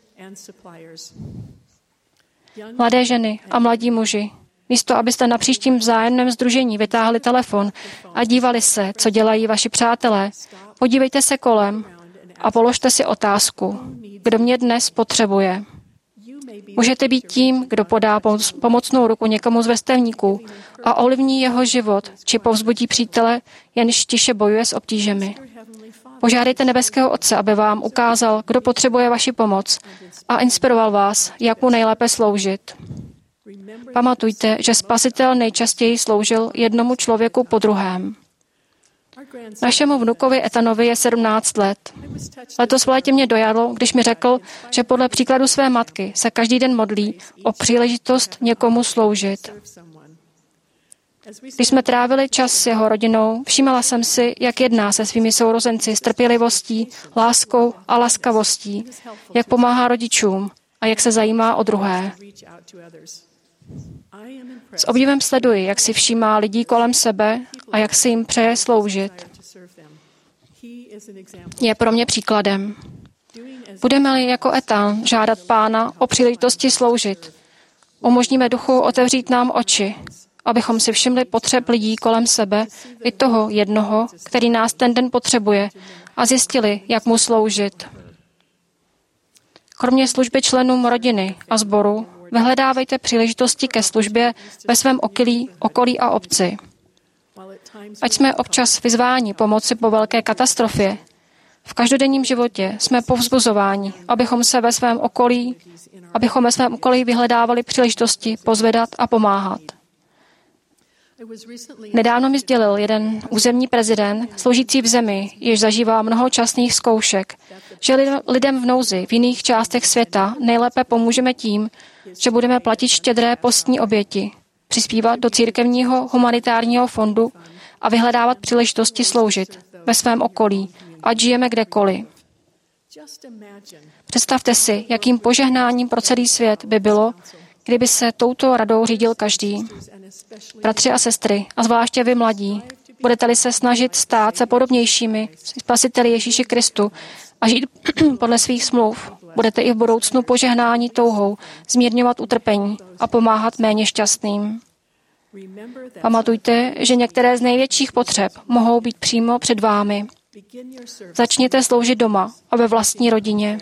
Mladé ženy a mladí muži, místo abyste na příštím vzájemném sdružení vytáhli telefon a dívali se, co dělají vaši přátelé, podívejte se kolem a položte si otázku, kdo mě dnes potřebuje. Můžete být tím, kdo podá pomocnou ruku někomu z vrstevníků a ovlivní jeho život, či povzbudí přítele, jenž tiše bojuje s obtížemi. Požádejte nebeského Otce, aby vám ukázal, kdo potřebuje vaši pomoc a inspiroval vás, jak mu nejlépe sloužit. Pamatujte, že Spasitel nejčastěji sloužil jednomu člověku po druhém. Našemu vnukovi Ethanovi je 17 let. Letos v létě mě dojalo, když mi řekl, že podle příkladu své matky se každý den modlí o příležitost někomu sloužit. Když jsme trávili čas s jeho rodinou, všímala jsem si, jak jedná se svými sourozenci s trpělivostí, láskou a laskavostí, jak pomáhá rodičům a jak se zajímá o druhé. S obdivem sleduji, jak si všímá lidí kolem sebe a jak si jim přeje sloužit. Je pro mě příkladem. Budeme-li jako Etan žádat Pána o příležitosti sloužit, umožníme Duchu otevřít nám oči, abychom si všimli potřeb lidí kolem sebe i toho jednoho, který nás ten den potřebuje, a zjistili, jak mu sloužit. Kromě služby členům rodiny a sboru, vyhledávejte příležitosti ke službě ve svém okolí a obci. Ať jsme občas vyzváni pomoci po velké katastrofě, v každodenním životě jsme povzbuzováni, abychom ve svém okolí vyhledávali příležitosti pozvedat a pomáhat. Nedávno mi sdělil jeden územní prezident, sloužící v zemi, jež zažívá mnoho časných zkoušek, že lidem v nouzi v jiných částech světa nejlépe pomůžeme tím, že budeme platit štědré postní oběti, přispívat do církevního humanitárního fondu a vyhledávat příležitosti sloužit ve svém okolí, ať žijeme kdekoliv. Představte si, jakým požehnáním pro celý svět by bylo, kdyby se touto radou řídil každý. Bratři a sestry, a zvláště vy mladí, budete-li se snažit stát se podobnějšími spasiteli Ježíši Kristu a žít podle svých smluv, budete i v budoucnu požehnání touhou zmírňovat utrpení a pomáhat méně šťastným. Pamatujte, že některé z největších potřeb mohou být přímo před vámi. Začněte sloužit doma a ve vlastní rodině.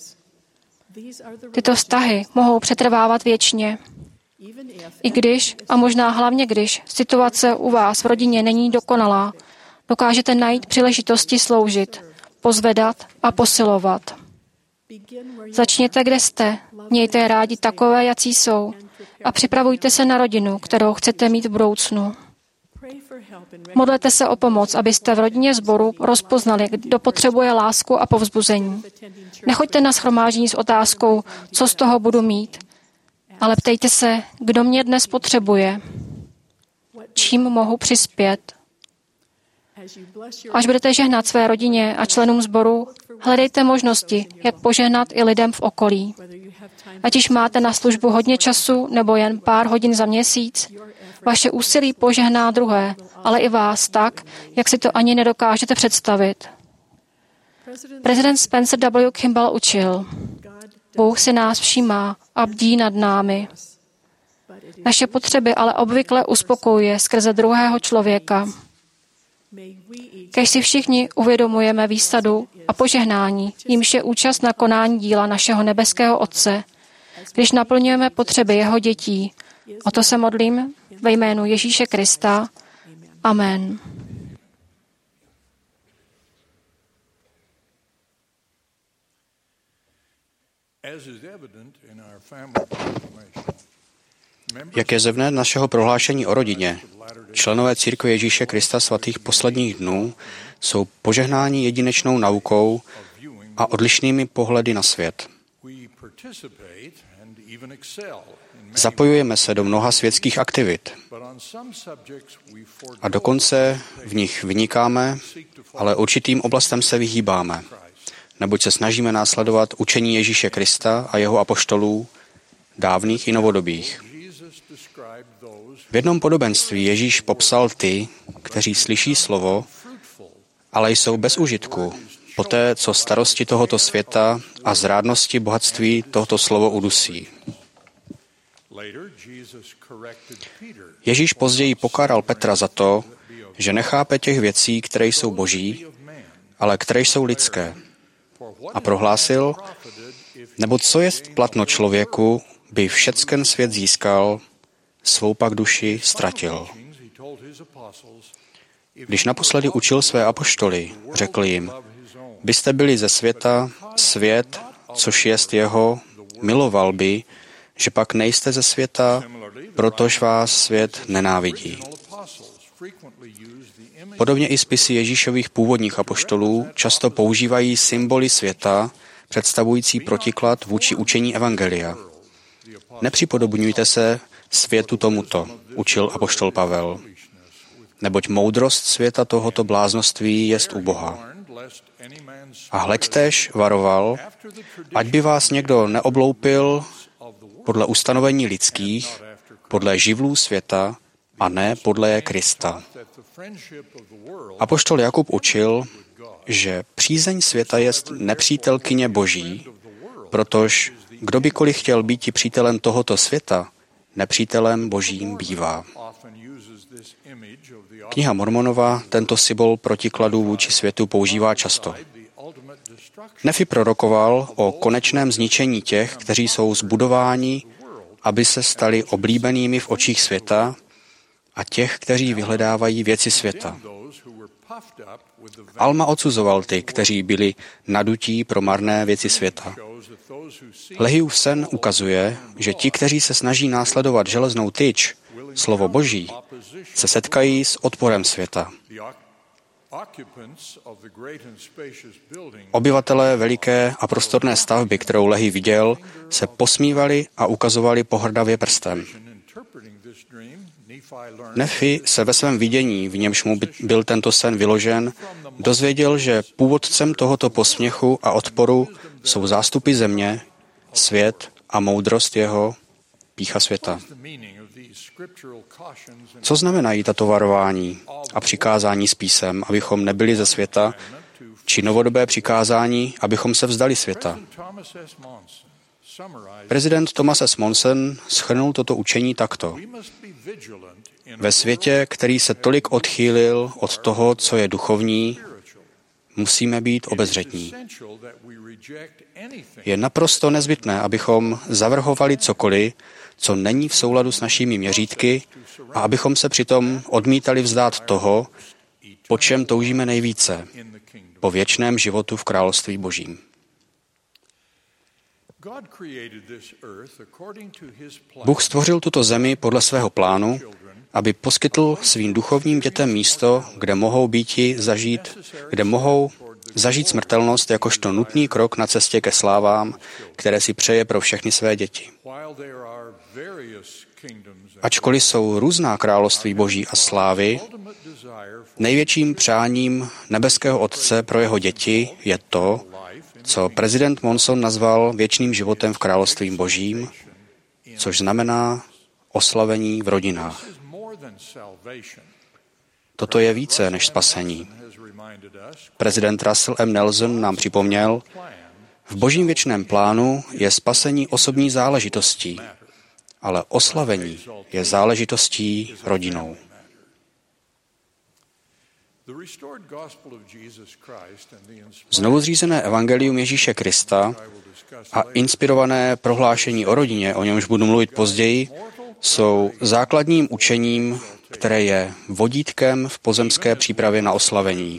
Tyto vztahy mohou přetrvávat věčně. I když, a možná hlavně když, situace u vás v rodině není dokonalá, dokážete najít příležitosti sloužit, pozvedat a posilovat. Začněte, kde jste, mějte je rádi takové, jací jsou, a připravujte se na rodinu, kterou chcete mít v budoucnu. Modlete se o pomoc, abyste v rodině sboru rozpoznali, kdo potřebuje lásku a povzbuzení. Nechoďte na shromáždění s otázkou, co z toho budu mít, ale ptejte se, kdo mě dnes potřebuje, čím mohu přispět. Až budete žehnat své rodině a členům sboru, hledejte možnosti, jak požehnat i lidem v okolí. Ať již máte na službu hodně času nebo jen pár hodin za měsíc, vaše úsilí požehná druhé, ale i vás tak, jak si to ani nedokážete představit. Prezident Spencer W. Kimball učil: Bůh si nás všímá a bdí nad námi. Naše potřeby ale obvykle uspokojuje skrze druhého člověka. Kéž si všichni uvědomujeme výsadu a požehnání, jímž je účast na konání díla našeho nebeského Otce, když naplňujeme potřeby jeho dětí. O to se modlím ve jménu Ježíše Krista. Amen. Jak je zjevné našeho prohlášení o rodině, členové Církve Ježíše Krista svatých posledních dnů jsou požehnáni jedinečnou naukou a odlišnými pohledy na svět. Zapojujeme se do mnoha světských aktivit a dokonce v nich vynikáme, ale určitým oblastem se vyhýbáme, neboť se snažíme následovat učení Ježíše Krista a jeho apoštolů, dávných i novodobých. V jednom podobenství Ježíš popsal ty, kteří slyší slovo, ale jsou bez užitku, poté, co starosti tohoto světa a zrádnosti bohatství tohoto slovo udusí. Ježíš později pokáral Petra za to, že nechápe těch věcí, které jsou boží, ale které jsou lidské. A prohlásil: Nebo co jest platno člověku, by všecken svět získal, svou pak duši ztratil. Když naposledy učil své apoštoly, řekl jim: Byste byli ze světa, svět, což jest jeho, miloval by, že pak nejste ze světa, protože vás svět nenávidí. Podobně i spisy Ježíšových původních apoštolů často používají symboly světa, představující protiklad vůči učení evangelia. Nepřipodobňujte se světu tomuto, učil apoštol Pavel, neboť moudrost světa tohoto bláznoství jest u Boha. A hleďtéž varoval, ať by vás někdo neobloupil podle ustanovení lidských, podle živlů světa a ne podle Krista. Apoštol Jakub učil, že přízeň světa je nepřítelkyně Boží, protože kdo bykoliv chtěl být přítelem tohoto světa, nepřítelem Božím bývá. Kniha Mormonova tento symbol protikladu vůči světu používá často. Nefi prorokoval o konečném zničení těch, kteří jsou zbudováni, aby se stali oblíbenými v očích světa, a těch, kteří vyhledávají věci světa. Alma odsuzoval ty, kteří byli nadutí pro marné věci světa. Lehiův sen ukazuje, že ti, kteří se snaží následovat železnou tyč, slovo Boží, se setkají s odporem světa. Obyvatelé veliké a prostorné stavby, kterou Lehi viděl, se posmívali a ukazovali pohrdavě prstem. Nefi se ve svém vidění, v němž mu byl tento sen vyložen, dozvěděl, že původcem tohoto posměchu a odporu jsou zástupy země, svět a moudrost jeho, pýcha světa. Co znamenají tato varování a přikázání z písem, abychom nebyli ze světa, či novodobé přikázání, abychom se vzdali světa? Prezident Thomas S. Monson shrnul toto učení takto. Ve světě, který se tolik odchýlil od toho, co je duchovní, musíme být obezřetní. Je naprosto nezbytné, abychom zavrhovali cokoliv, co není v souladu s našimi měřítky, a abychom se přitom odmítali vzdát toho, po čem toužíme nejvíce, po věčném životu v království Božím. Bůh stvořil tuto zemi podle svého plánu, aby poskytl svým duchovním dětem místo, kde mohou zažít smrtelnost jakožto nutný krok na cestě ke slávám, které si přeje pro všechny své děti. Ačkoliv jsou různá království Boží a slávy, největším přáním nebeského Otce pro jeho děti je to, co prezident Monson nazval věčným životem v království Božím, což znamená oslavení v rodinách. Toto je více než spasení. Prezident Russell M. Nelson nám připomněl, v Božím věčném plánu je spasení osobní záležitostí, ale oslavení je záležitostí rodinou. Znovuzřízené evangelium Ježíše Krista a inspirované prohlášení o rodině, o němž budu mluvit později, jsou základním učením, které je vodítkem v pozemské přípravě na oslavení.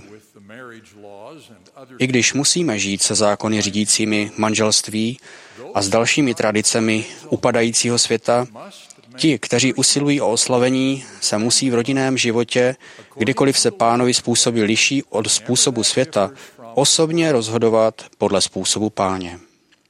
I když musíme žít se zákony řídícími manželství a s dalšími tradicemi upadajícího světa, ti, kteří usilují o oslavení, se musí v rodinném životě, kdykoliv se Pánovi způsoby liší od způsobu světa, osobně rozhodovat podle způsobu Páně.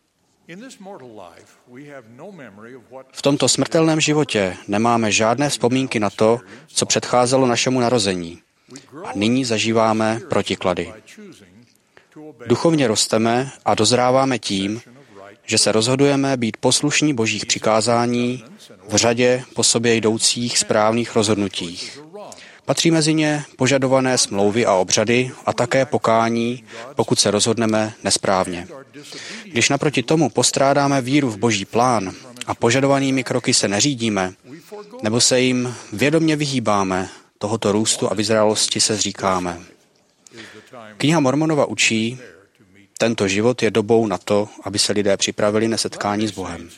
V tomto smrtelném životě nemáme žádné vzpomínky na to, co předcházelo našemu narození. A nyní zažíváme protiklady. Duchovně rosteme a dozráváme tím, že se rozhodujeme být poslušní Božích přikázání v řadě po sobě jdoucích správných rozhodnutích. Patří mezi ně požadované smlouvy a obřady a také pokání, pokud se rozhodneme nesprávně. Když naproti tomu postrádáme víru v Boží plán a požadovanými kroky se neřídíme, nebo se jim vědomě vyhýbáme, tohoto růstu a vyzrálosti se zříkáme. Kniha Mormonova učí, tento život je dobou na to, aby se lidé připravili na setkání s Bohem.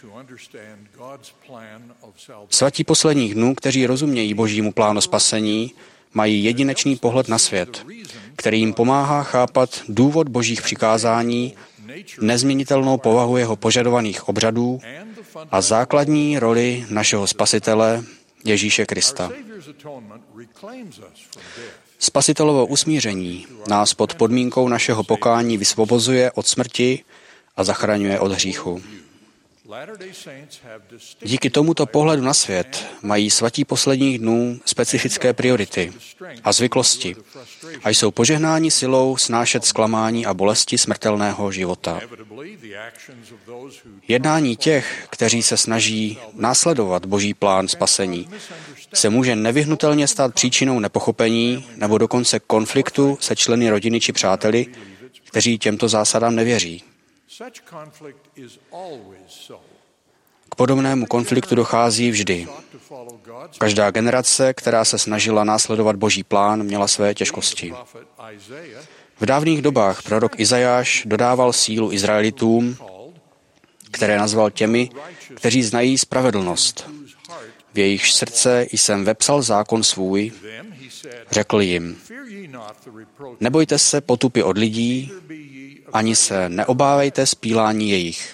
Svatí posledních dnů, kteří rozumějí Božímu plánu spasení, mají jedinečný pohled na svět, který jim pomáhá chápat důvod Božích přikázání, nezměnitelnou povahu jeho požadovaných obřadů a základní roli našeho Spasitele Ježíše Krista. Spasitelovo usmíření nás pod podmínkou našeho pokání vysvobozuje od smrti a zachraňuje od hříchu. Díky tomuto pohledu na svět mají svatí posledních dnů specifické priority a zvyklosti a jsou požehnáni silou snášet zklamání a bolesti smrtelného života. Jednání těch, kteří se snaží následovat Boží plán spasení, se může nevyhnutelně stát příčinou nepochopení nebo dokonce konfliktu se členy rodiny či přáteli, kteří těmto zásadám nevěří. K podobnému konfliktu dochází vždy. Každá generace, která se snažila následovat Boží plán, měla své těžkosti. V dávných dobách prorok Izajáš dodával sílu Izraelitům, které nazval těmi, kteří znají spravedlnost. V jejich srdce jsem vepsal zákon svůj, řekl jim, nebojte se potupy od lidí, ani se neobávejte zpílání jejich.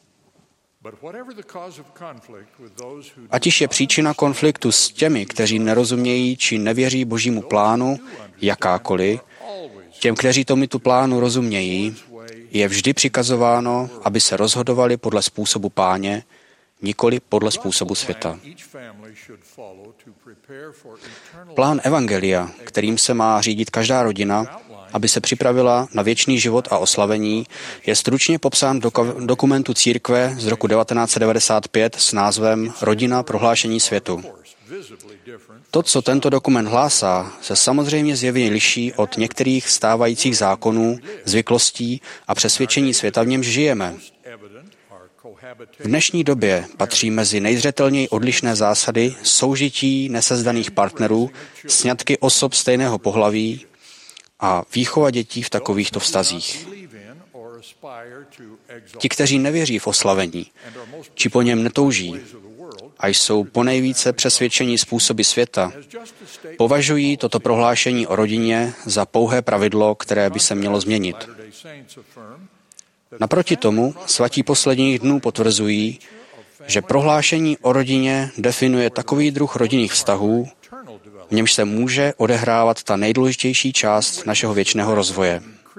Ať již je příčina konfliktu s těmi, kteří nerozumějí či nevěří Božímu plánu, jakákoliv, těm, kteří tomuto plánu rozumějí, je vždy přikazováno, aby se rozhodovali podle způsobu Páně, nikoli podle způsobu světa. Plán evangelia, kterým se má řídit každá rodina, aby se připravila na věčný život a oslavení, je stručně popsán v dokumentu církve z roku 1995 s názvem Rodina prohlášení světu. To, co tento dokument hlásá, se samozřejmě zjevně liší od některých stávajících zákonů, zvyklostí a přesvědčení světa, v němž žijeme. V dnešní době patří mezi nejzřetelněji odlišné zásady soužití nesezdaných partnerů, sňatky osob stejného pohlaví a výchova dětí v takovýchto vztazích. Ti, kteří nevěří v oslavení, či po něm netouží a jsou ponejvíce přesvědčení způsoby světa, považují toto prohlášení o rodině za pouhé pravidlo, které by se mělo změnit. Naproti tomu svatí posledních dnů potvrzují, že prohlášení o rodině definuje takový druh rodinných vztahů, v němž se může odehrávat ta nejdůležitější část našeho věčného rozvoje.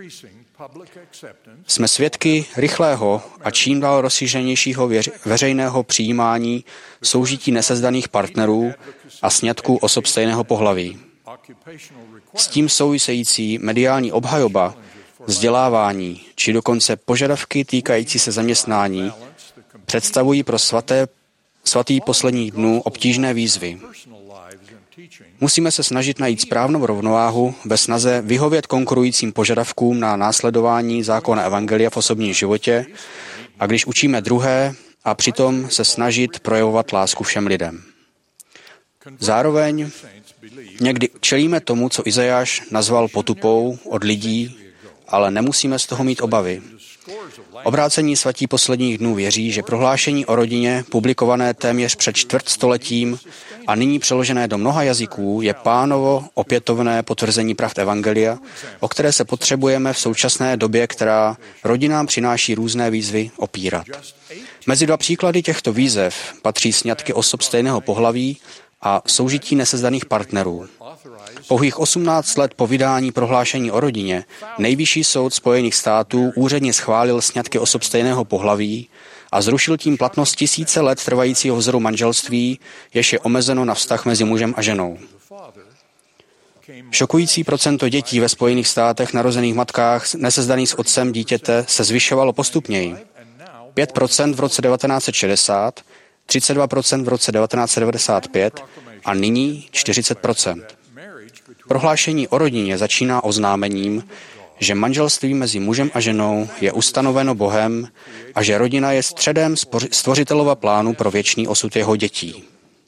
Jsme svědky rychlého a čím dál rozšířenějšího veřejného přijímání soužití nesezdaných partnerů a sňatků osob stejného pohlaví. S tím související mediální obhajoba, vzdělávání či dokonce požadavky týkající se zaměstnání představují pro svatý posledních dnů obtížné výzvy. Musíme se snažit najít správnou rovnováhu ve snaze vyhovět konkurujícím požadavkům na následování zákona evangelia v osobním životě a když učíme druhé a přitom se snažit projevovat lásku všem lidem. Zároveň někdy čelíme tomu, co Izajáš nazval potupou od lidí, ale nemusíme z toho mít obavy. Obrácení svatí posledních dnů věří, že prohlášení o rodině, publikované téměř před čtvrtstoletím a nyní přeložené do mnoha jazyků, je Pánovo opětovné potvrzení pravd evangelia, o které se potřebujeme v současné době, která rodinám přináší různé výzvy, opírat. Mezi dva příklady těchto výzev patří sňatky osob stejného pohlaví a soužití nesezdaných partnerů. Pouhých 18 let po vydání prohlášení o rodině Nejvyšší soud Spojených států úředně schválil sňatky osob stejného pohlaví a zrušil tím platnost tisíce let trvajícího vzoru manželství, jež je omezeno na vztah mezi mužem a ženou. Šokující procento dětí ve Spojených státech narozených matkách nesezdaných s otcem dítěte se zvyšovalo postupněji. 5% v roce 1960, 32% v roce 1995 a nyní 40%. Prohlášení o rodině začíná oznámením, že manželství mezi mužem a ženou je ustanoveno Bohem a že rodina je středem stvořitelova plánu pro věčný osud jeho dětí.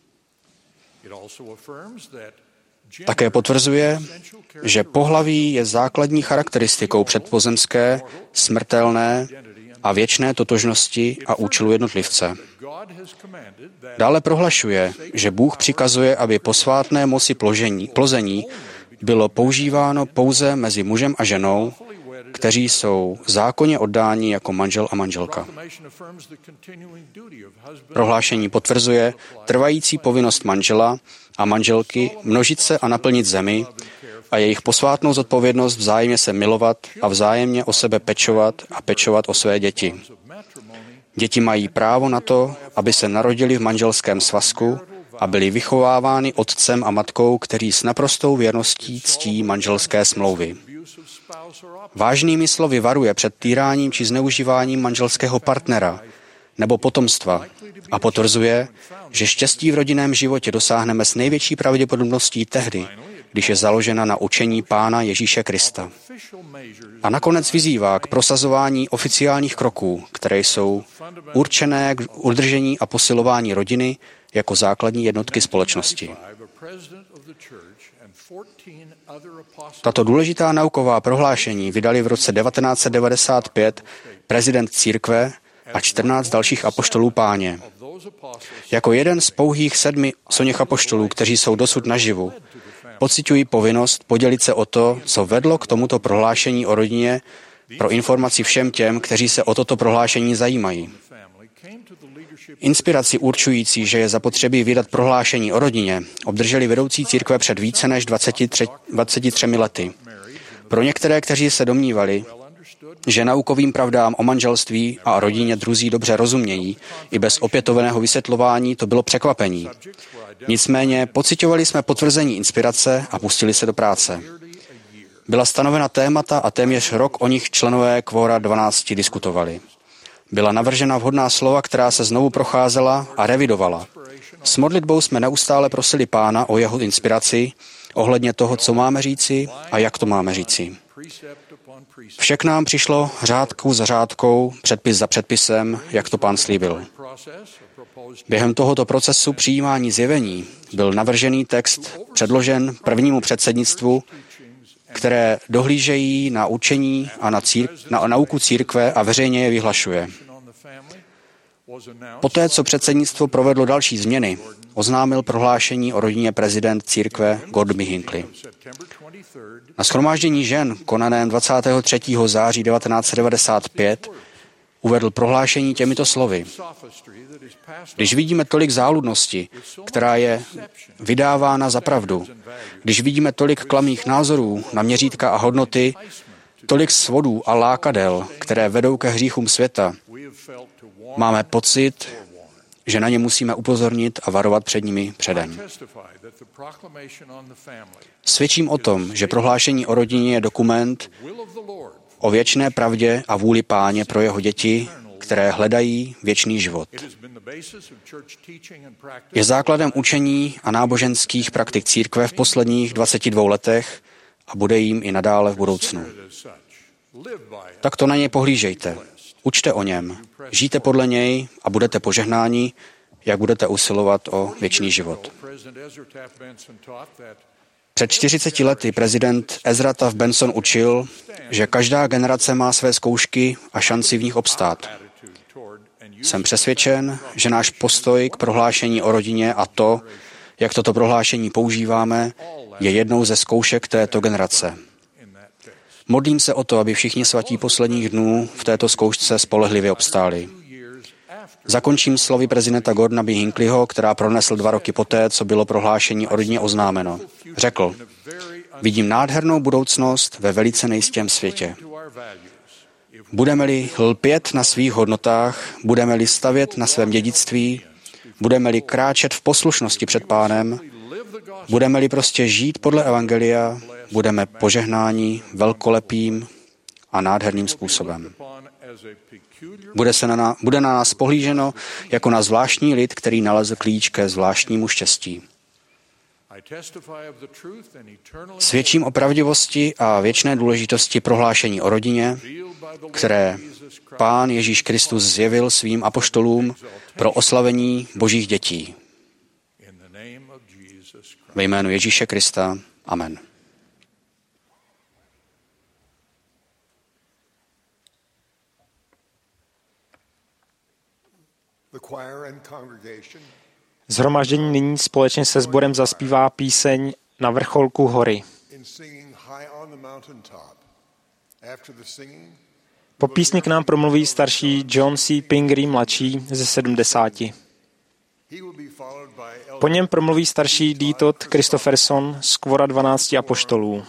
Také potvrzuje, že pohlaví je základní charakteristikou předpozemské, smrtelné a věčné totožnosti a účelu jednotlivce. Dále prohlašuje, že Bůh přikazuje, aby posvátné moci plození bylo používáno pouze mezi mužem a ženou, kteří jsou zákonně oddáni jako manžel a manželka. Prohlášení potvrzuje trvající povinnost manžela a manželky množit se a naplnit zemi a jejich posvátnou zodpovědnost vzájemně se milovat a vzájemně o sebe pečovat a pečovat o své děti. Děti mají právo na to, aby se narodili v manželském svazku a byli vychovávány otcem a matkou, kteří s naprostou věrností ctí manželské smlouvy. Vážnými slovy varuje před týráním či zneužíváním manželského partnera nebo potomstva a potvrzuje, že štěstí v rodinném životě dosáhneme s největší pravděpodobností tehdy, když je založena na učení Pána Ježíše Krista. A nakonec vyzývá k prosazování oficiálních kroků, které jsou určené k udržení a posilování rodiny jako základní jednotky společnosti. Tato důležitá nauková prohlášení vydali v roce 1995 prezident církve a 14 dalších apoštolů Páně. Jako jeden z pouhých 7 oněch apoštolů, kteří jsou dosud naživu, pociťují povinnost podělit se o to, co vedlo k tomuto prohlášení o rodině pro informaci všem těm, kteří se o toto prohlášení zajímají. Inspiraci určující, že je zapotřebí vydat prohlášení o rodině, obdrželi vedoucí církve před více než 23 lety. Pro některé, kteří se domnívali, že naukovým pravdám o manželství a o rodině druzí dobře rozumějí, i bez opětovného vysvětlování to bylo překvapení. Nicméně pociťovali jsme potvrzení inspirace a pustili se do práce. Byla stanovena témata a téměř rok o nich členové kvora 12 diskutovali. Byla navržena vhodná slova, která se znovu procházela a revidovala. S modlitbou jsme neustále prosili Pána o jeho inspiraci ohledně toho, co máme říci a jak to máme říci. Vše k nám přišlo řádkou za řádkou, předpis za předpisem, jak to Pán slíbil. Během tohoto procesu přijímání zjevení byl navržený text předložen prvnímu předsednictvu, které dohlížejí na učení a na nauku církve a veřejně je vyhlašuje. Poté, co předsednictvo provedlo další změny, oznámil prohlášení o rodině prezident církve Gordon B. Hinckley. Na shromáždění žen konaném 23. září 1995 uvedl prohlášení těmito slovy. Když vidíme tolik záludnosti, která je vydávána za pravdu, když vidíme tolik klamných názorů na měřítka a hodnoty, tolik svodů a lákadel, které vedou ke hříchům světa, máme pocit, že na ně musíme upozornit a varovat před nimi předem. Svědčím o tom, že prohlášení o rodině je dokument o věčné pravdě a vůli Páně pro jeho děti, které hledají věčný život. Je základem učení a náboženských praktik církve v posledních 22 letech a bude jim i nadále v budoucnu. Tak to na něj pohlížejte. Učte o něm. Žijte podle něj a budete požehnáni, jak budete usilovat o věčný život. Před 40 lety prezident Ezra Taft Benson učil, že každá generace má své zkoušky a šanci v nich obstát. Jsem přesvědčen, že náš postoj k prohlášení o rodině a to, jak toto prohlášení používáme, je jednou ze zkoušek této generace. Modlím se o to, aby všichni svatí posledních dnů v této zkoušce spolehlivě obstáli. Zakončím slovy prezidenta Gordona B. Hinckleyho, která pronesl 2 roky poté, co bylo prohlášení o rodině oznámeno. Řekl, vidím nádhernou budoucnost ve velice nejistém světě. Budeme-li lpět na svých hodnotách, budeme-li stavět na svém dědictví, budeme-li kráčet v poslušnosti před Pánem, budeme-li prostě žít podle evangelia, budeme požehnáni velkolepým a nádherným způsobem. Bude na nás pohlíženo jako na zvláštní lid, který nalezl klíč ke zvláštnímu štěstí. Svědčím o pravdivosti a věčné důležitosti prohlášení o rodině, které Pán Ježíš Kristus zjevil svým apoštolům pro oslavení Božích dětí. Ve jménu Ježíše Krista. Amen. Shromáždění nyní společně se sborem zaspívá píseň Na vrcholku hory. Po písni k nám promluví starší John C. Pingree mladší ze 70. Po něm promluví starší D. Todd Christopherson z kvora 12 apoštolů.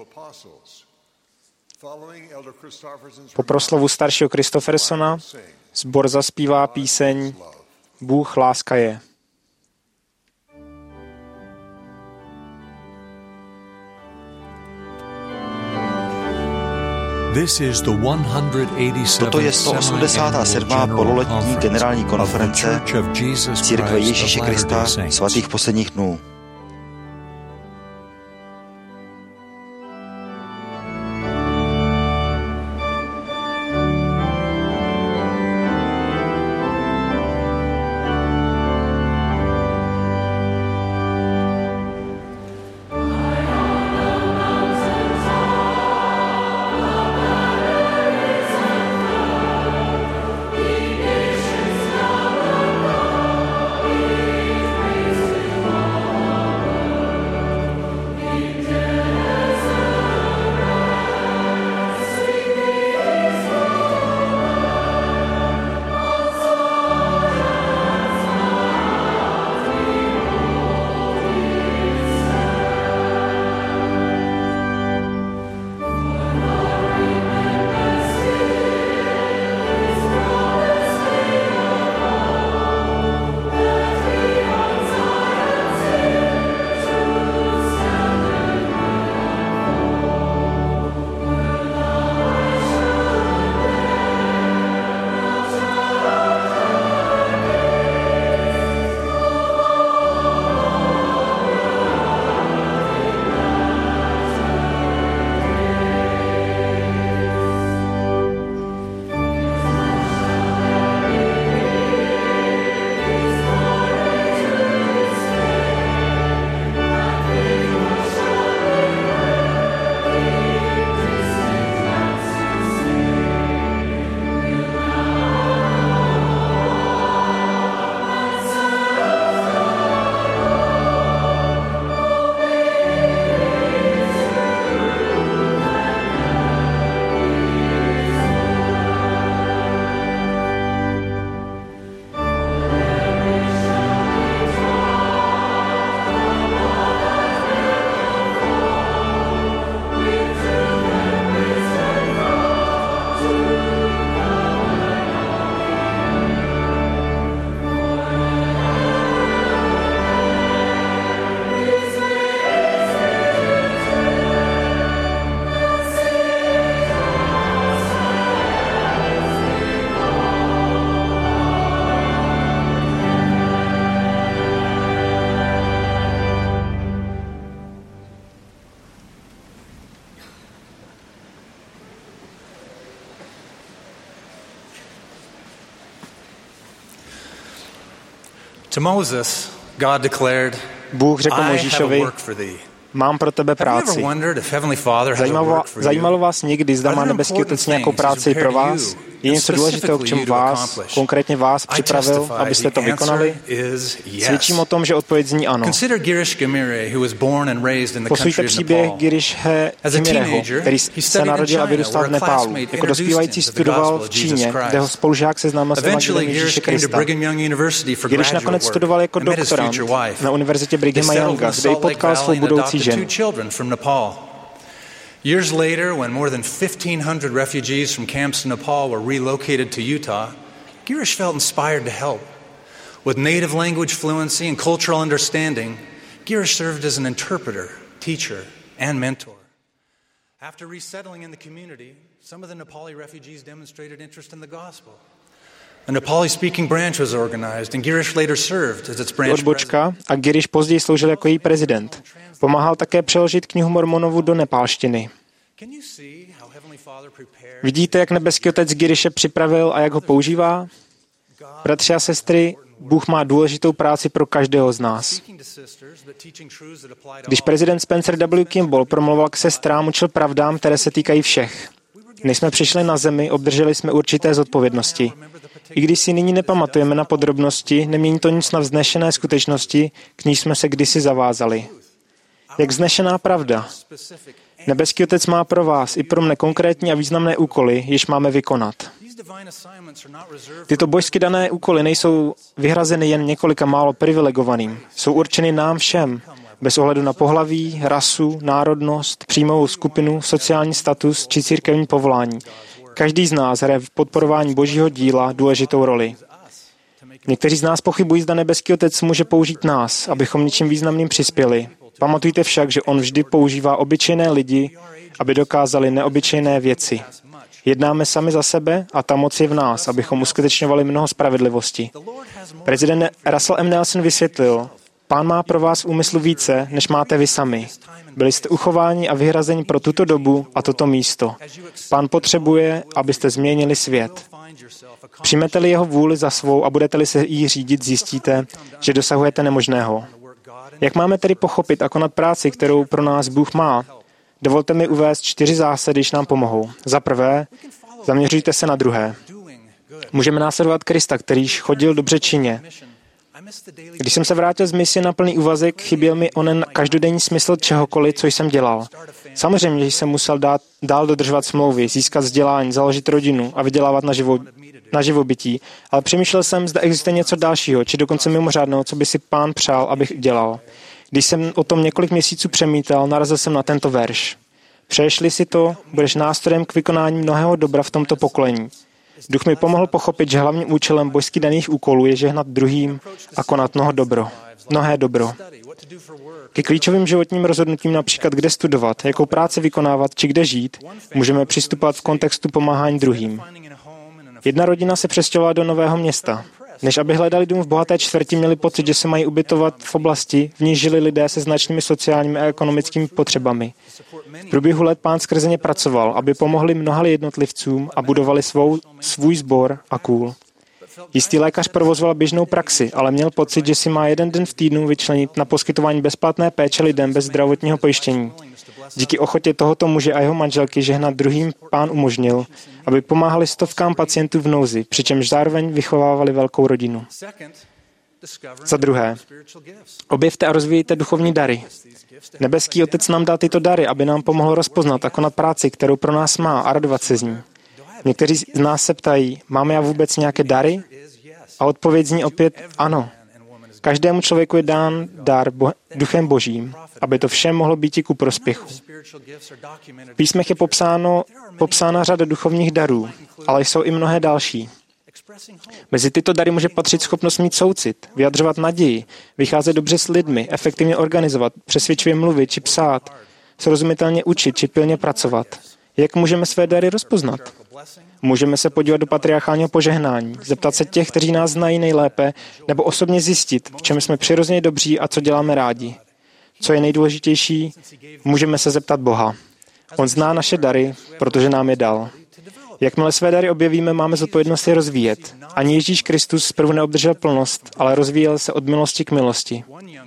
Po proslovu staršího Christophersona Sbor zaspívá píseň Bůh láska je. Toto je 187. pololetní generální konference Církve Ježíše Krista svatých posledních dnů. To Moses, God declared, Bůh řekl Mojžíšovi, mám pro tebe práci. Zajímalo vás někdy, zda má nebeský Otec nějakou práci pro vás? Je něco důležitého, k čemu vás, konkrétně vás, připravil, abyste to vykonali? Svědčím o tom, že odpověď zní ano. Posuďte příběh Giriše Gimireho, který se narodil a vyrůstal v Nepálu. Jako dospívající studoval v Číně, kde ho spolužák seznámil s evangeliem Ježíše Krista. Giriš nakonec studoval jako doktorant na univerzitě Brighama Younga, kde i potkal svou budoucí ženu. Years later, when more than 1,500 refugees from camps in Nepal were relocated to Utah, Girish felt inspired to help. With native language fluency and cultural understanding, Girish served as an interpreter, teacher, and mentor. After resettling in the community, some of the Nepali refugees demonstrated interest in the gospel. A Nepali-speaking branch was organized, and Girish later served as its branch odbočka a Girish později sloužil jako její prezident. Pomáhal také přeložit knihu Mormonovu do nepálštiny. Vidíte, jak nebeský Otec Girishe připravil a jak ho používá? Bratři a sestry, Bůh má důležitou práci pro každého z nás. Když prezident Spencer W. Kimball promluval k sestrám, učil pravdám, které se týkají všech. Než jsme přišli na zemi, obdrželi jsme určité zodpovědnosti. I když si nyní nepamatujeme na podrobnosti, nemění to nic na vznešené skutečnosti, k níž jsme se kdysi zavázali. Jak vznešená pravda. Nebeský Otec má pro vás i pro mne konkrétní a významné úkoly, jež máme vykonat. Tyto božsky dané úkoly nejsou vyhrazeny jen několika málo privilegovaným. Jsou určeny nám všem, bez ohledu na pohlaví, rasu, národnost, příjmovou skupinu, sociální status či církevní povolání. Každý z nás hraje v podporování Božího díla důležitou roli. Někteří z nás pochybují, zda nebeský Otec může použít nás, abychom něčím významným přispěli. Pamatujte však, že on vždy používá obyčejné lidi, aby dokázali neobyčejné věci. Jednáme sami za sebe a ta moc je v nás, abychom uskutečňovali mnoho spravedlivosti. Prezident Russell M. Nelson vysvětlil, Pán má pro vás v úmyslu více, než máte vy sami. Byli jste uchováni a vyhrazeni pro tuto dobu a toto místo. Pán potřebuje, abyste změnili svět. Přijmete-li jeho vůli za svou a budete-li se jí řídit, zjistíte, že dosahujete nemožného. Jak máme tedy pochopit a konat práci, kterou pro nás Bůh má? Dovolte mi uvést 4 zásady, když nám pomohou. Za prvé, zaměřujte se na druhé. Můžeme následovat Krista, kterýž chodil dobře činně. Když jsem se vrátil z misie na plný úvazek, chyběl mi onen každodenní smysl čehokoliv, co jsem dělal. Samozřejmě, že jsem musel dál dodržovat smlouvy, získat vzdělání, založit rodinu a vydělávat na živobytí, ale přemýšlel jsem, zda existuje něco dalšího, či dokonce mimořádného, co by si Pán přál, abych dělal. Když jsem o tom několik měsíců přemítal, narazil jsem na tento verš. Přeješ-li si to, budeš nástrojem k vykonání mnohého dobra v tomto pokolení. Duch mi pomohl pochopit, že hlavním účelem božsky daných úkolů je žehnat druhým a konat mnohé dobro. Ke klíčovým životním rozhodnutím, například kde studovat, jakou práci vykonávat či kde žít, můžeme přistupovat v kontextu pomáhání druhým. Jedna rodina se přestěhovala do nového města. Než aby hledali dům v bohaté čtvrti, měli pocit, že se mají ubytovat v oblasti, v níž žili lidé se značnými sociálními a ekonomickými potřebami. V průběhu let Pán skrze ně pracoval, aby pomohli mnoha jednotlivcům a budovali svůj sbor a kůl. Jistý lékař provozoval běžnou praxi, ale měl pocit, že si má jeden den v týdnu vyčlenit na poskytování bezplatné péče lidem bez zdravotního pojištění. Díky ochotě tohoto muže a jeho manželky žehnat druhým Pán umožnil, aby pomáhali stovkám pacientů v nouzi, přičemž zároveň vychovávali velkou rodinu. Za druhé, objevte a rozvíjejte duchovní dary. Nebeský Otec nám dal tyto dary, aby nám pomohl rozpoznat a konat práci, kterou pro nás má, a radovat se z ní. Někteří z nás se ptají, máme já vůbec nějaké dary? A odpověď zní opět ano. Každému člověku je dán dar duchem Božím, aby to všem mohlo být i ku prospěchu. V písmech je popsána řada duchovních darů, ale jsou i mnohé další. Mezi tyto dary může patřit schopnost mít soucit, vyjadřovat naději, vycházet dobře s lidmi, efektivně organizovat, přesvědčivě mluvit či psát, srozumitelně učit či pilně pracovat. Jak můžeme své dary rozpoznat? Můžeme se podívat do patriarchálního požehnání, zeptat se těch, kteří nás znají nejlépe, nebo osobně zjistit, v čem jsme přirozeně dobří a co děláme rádi. Co je nejdůležitější, můžeme se zeptat Boha. On zná naše dary, protože nám je dal. Jakmile své dary objevíme, máme zodpovědnost je rozvíjet. Ani Ježíš Kristus zprvu neobdržel plnost, ale rozvíjel se od milosti k milosti.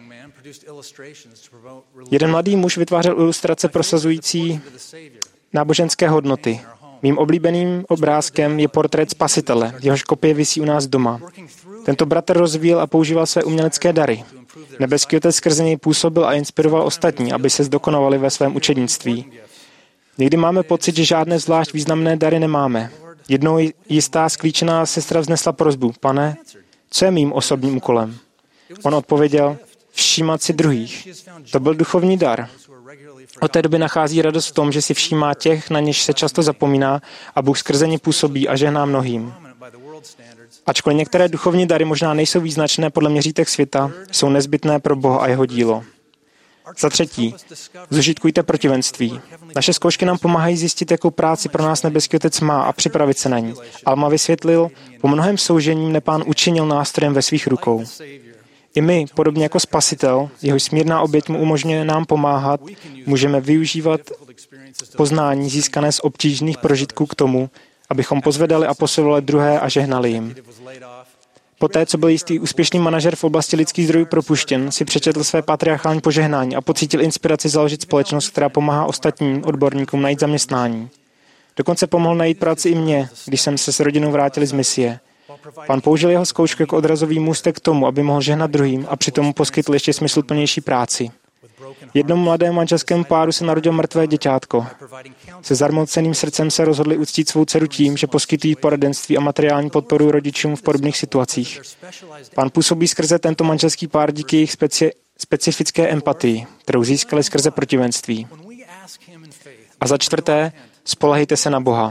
Jeden mladý muž vytvářel ilustrace prosazující náboženské hodnoty. Mým oblíbeným obrázkem je portrét Spasitele, jehož kopie visí u nás doma. Tento bratr rozvíjel a používal své umělecké dary. Nebeský Otec skrze něj působil a inspiroval ostatní, aby se zdokonalovali ve svém učednictví. Někdy máme pocit, že žádné zvlášť významné dary nemáme. Jednou jistá sklíčená sestra vznesla prosbu: Pane, co je mým osobním úkolem? On odpověděl: všímat si druhých. To byl duchovní dar. Od té doby nachází radost v tom, že si všímá těch, na něž se často zapomíná, a Bůh skrze ně působí a žehná mnohým. Ačkoliv některé duchovní dary možná nejsou význačné podle měřítek světa, jsou nezbytné pro Boha a jeho dílo. Za třetí, zužitkujte protivenství. Naše zkoušky nám pomáhají zjistit, jakou práci pro nás nebeský Otec má a připravit se na ní. Alma vysvětlil, po mnohém soužení mne Pán učinil nástrojem ve svých rukou. I my, podobně jako Spasitel, jehož smírná oběť mu umožňuje nám pomáhat, můžeme využívat poznání získané z obtížných prožitků k tomu, abychom pozvedali a posilovali druhé a žehnali jim. Poté, co byl jistý úspěšný manažer v oblasti lidských zdrojů propuštěn, si přečetl své patriarchální požehnání a pocítil inspiraci založit společnost, která pomáhá ostatním odborníkům najít zaměstnání. Dokonce pomohl najít práci i mně, když jsem se s rodinou vrátili z misie. Pán použil jeho zkoušku jako odrazový můstek k tomu, aby mohl žehnat druhým, a přitom mu poskytl ještě smysluplnější práci. Jednomu mladému manželskému páru se narodilo mrtvé děťátko. Se zarmouceným srdcem se rozhodli uctít svou dceru tím, že poskytují poradenství a materiální podporu rodičům v podobných situacích. Pán působí skrze tento manželský pár díky jejich specifické empatii, kterou získali skrze protivenství. A za čtvrté, spolehejte se na Boha.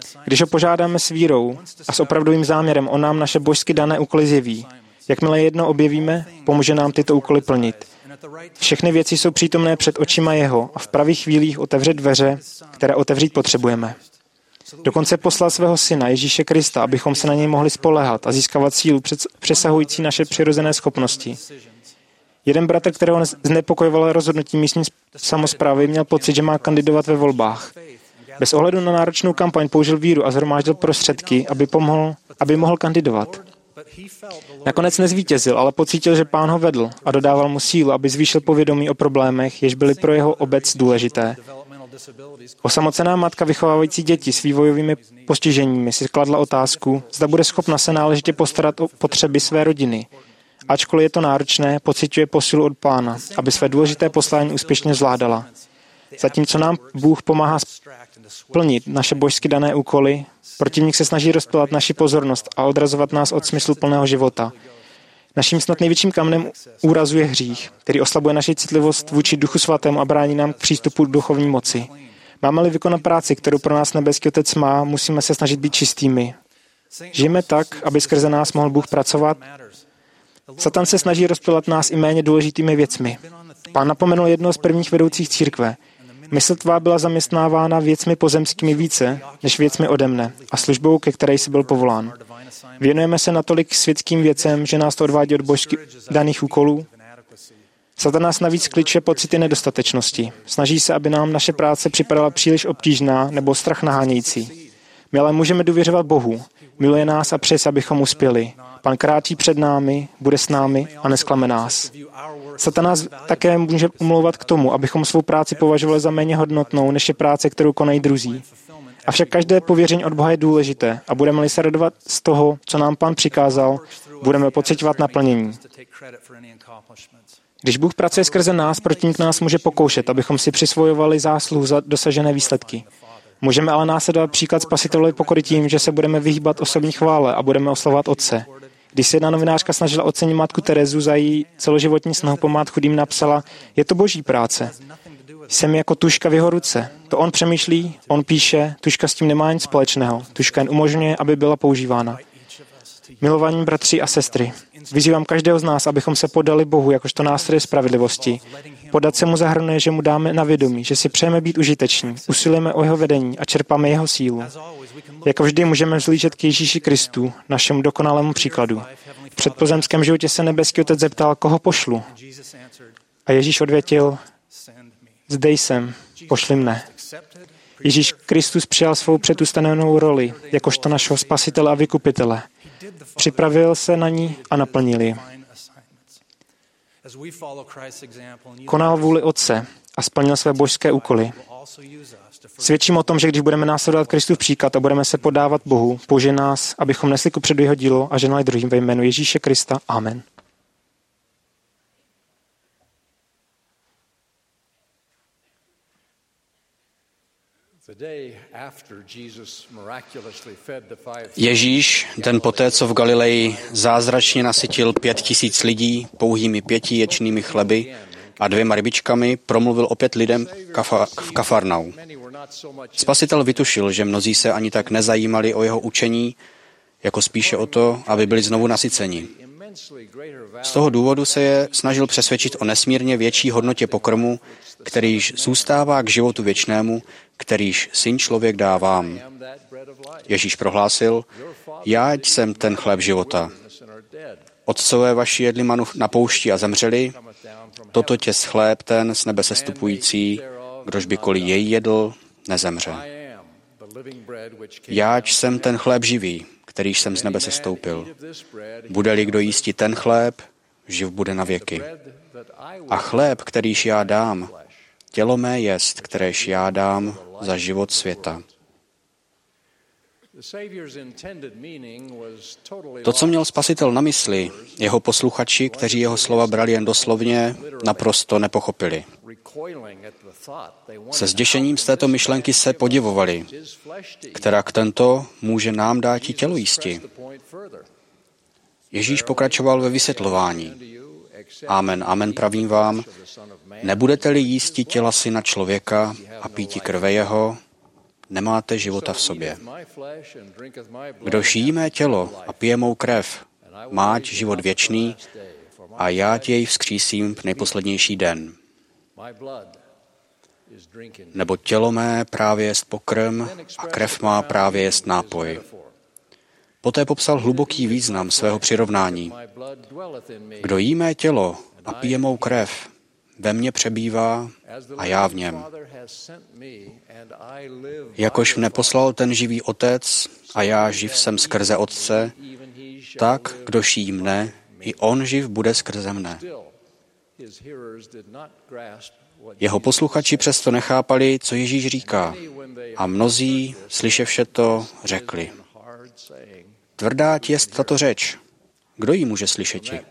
Když ho požádáme s vírou a s opravdovým záměrem, on nám naše božsky dané úkoly zjeví. Jakmile jedno objevíme, pomůže nám tyto úkoly plnit. Všechny věci jsou přítomné před očima jeho a v pravých chvílích otevře dveře, které otevřít potřebujeme. Dokonce poslal svého syna Ježíše Krista, abychom se na něj mohli spoléhat a získávat sílu přesahující naše přirozené schopnosti. Jeden bratr, kterého znepokojovalo rozhodnutí místní samosprávy, měl pocit, že má kandidovat ve volbách. Bez ohledu na náročnou kampaň použil víru a shromáždil prostředky, aby mohl kandidovat. Nakonec nezvítězil, ale pocítil, že Pán ho vedl a dodával mu sílu, aby zvýšil povědomí o problémech, jež byly pro jeho obec důležité. Osamocená matka vychovávající děti s vývojovými postiženími si kladla otázku, zda bude schopna se náležitě postarat o potřeby své rodiny. Ačkoliv je to náročné, pociťuje posilu od Pána, aby své důležité poslání úspěšně zvládala. Zatímco nám Bůh pomáhá splnit naše božsky dané úkoly, protivník se snaží rozptýlit naši pozornost a odrazovat nás od smysluplného života. Naším snad největším kamenem úrazu je hřích, který oslabuje naši citlivost vůči Duchu Svatému a brání nám k přístupu k duchovní moci. Máme-li vykonat práci, kterou pro nás nebeský Otec má, musíme se snažit být čistými. Žijeme tak, aby skrze nás mohl Bůh pracovat. Satan se snaží rozptýlit nás i méně důležitými věcmi. Pán napomenul jednoho z prvních vedoucích církve. Mysl tvá byla zaměstnávána věcmi pozemskými více, než věcmi ode mne a službou, ke které jsi byl povolán. Věnujeme se natolik světským věcem, že nás to odvádí od božsky daných úkolů. Satan nás navíc kliče pocity nedostatečnosti. Snaží se, aby nám naše práce připadala příliš obtížná nebo strach nahánějící. My ale můžeme důvěřovat Bohu. Miluje nás a přeje, abychom uspěli. Pan kráčí před námi, bude s námi a nesklame nás. Satan nás také může umlouvat k tomu, abychom svou práci považovali za méně hodnotnou, než je práce, kterou konají druzí. Avšak každé pověření od Boha je důležité a budeme-li se radovat z toho, co nám Pán přikázal, budeme pociťovat naplnění. Když Bůh pracuje skrze nás, protivník nás může pokoušet, abychom si přisvojovali zásluhu za dosažené výsledky. Můžeme ale následovat příklad Spasitelovy pokory tím, že se budeme vyhýbat osobní chvále a budeme oslavovat Otce. Když se jedna novinářka snažila ocenit matku Terezu za její celoživotní snahu pomáhat chudým, napsala, je to boží práce. Jsem jako tužka v jeho ruce. To on přemýšlí, on píše, tužka s tím nemá nic společného. Tužka jen umožňuje, aby byla používána. Milovaní bratři a sestry, vyzývám každého z nás, abychom se podali Bohu jakožto nástroje spravedlivosti. Podat se mu zahrnuje, že mu dáme na vědomí, že si přejeme být užiteční, usilujeme o jeho vedení a čerpáme jeho sílu. Jako vždy můžeme vzlížet k Ježíši Kristu, našemu dokonalému příkladu. V předpozemském životě se nebeský Otec zeptal, koho pošlu. A Ježíš odvětil, zde jsem, pošli mne. Ježíš Kristus přijal svou předustavenou roli, jakožto našeho spasitele a vykupitele. Připravil se na ní a naplnil ji. Konal vůli Otce a splnil své božské úkoly. Svědčím o tom, že když budeme následovat Kristův příklad a budeme se podávat Bohu, použije nás, abychom nesli kupředu jeho dílo a ženali druhým ve jménu Ježíše Krista. Amen. Ježíš, den poté, co v Galileji zázračně nasytil 5000 lidí pouhými 5 ječnými chleby a 2 rybičkami, promluvil opět lidem v Kafarnau. Spasitel vytušil, že mnozí se ani tak nezajímali o jeho učení, jako spíše o to, aby byli znovu nasyceni. Z toho důvodu se je snažil přesvědčit o nesmírně větší hodnotě pokrmu, kterýž zůstává k životu věčnému, kterýž Syn člověk dá vám. Ježíš prohlásil, já jsem ten chléb života. Otcové vaši jedli manu na poušti a zemřeli, toto těst chléb ten z nebe sestupující, kdož by koli jej jedl, nezemře. Jáč jsem ten chléb živý, kterýž jsem z nebe sestoupil. Bude-li kdo jísti ten chléb, živ bude na věky. A chléb, kterýž já dám, tělo mé jest, kteréž já dám za život světa. To, co měl Spasitel na mysli, jeho posluchači, kteří jeho slova brali jen doslovně, naprosto nepochopili. Se zděšením z této myšlenky se podivovali, která k tento může nám dát i tělo jísti. Ježíš pokračoval ve vysvětlování. Amen, amen, pravím vám, nebudete-li jísti těla Syna člověka a píti krve jeho, nemáte života v sobě. Kdož jí mé tělo a pije mou krev, máť život věčný a já jej vzkřísím v nejposlednější den. Nebo tělo mé právě jest pokrm a krev má právě jest nápoj. Poté popsal hluboký význam svého přirovnání. Kdo jí mé tělo a pije mou krev, ve mně přebývá a já v něm. Jakož mne poslal ten živý Otec a já živ jsem skrze Otce, tak, kdož jí mne, i on živ bude skrze mne. Jeho posluchači přesto nechápali, co Ježíš říká, a mnozí, slyševše to, řekli: Tvrdá jest tato řeč, kdo ji může slyšeti?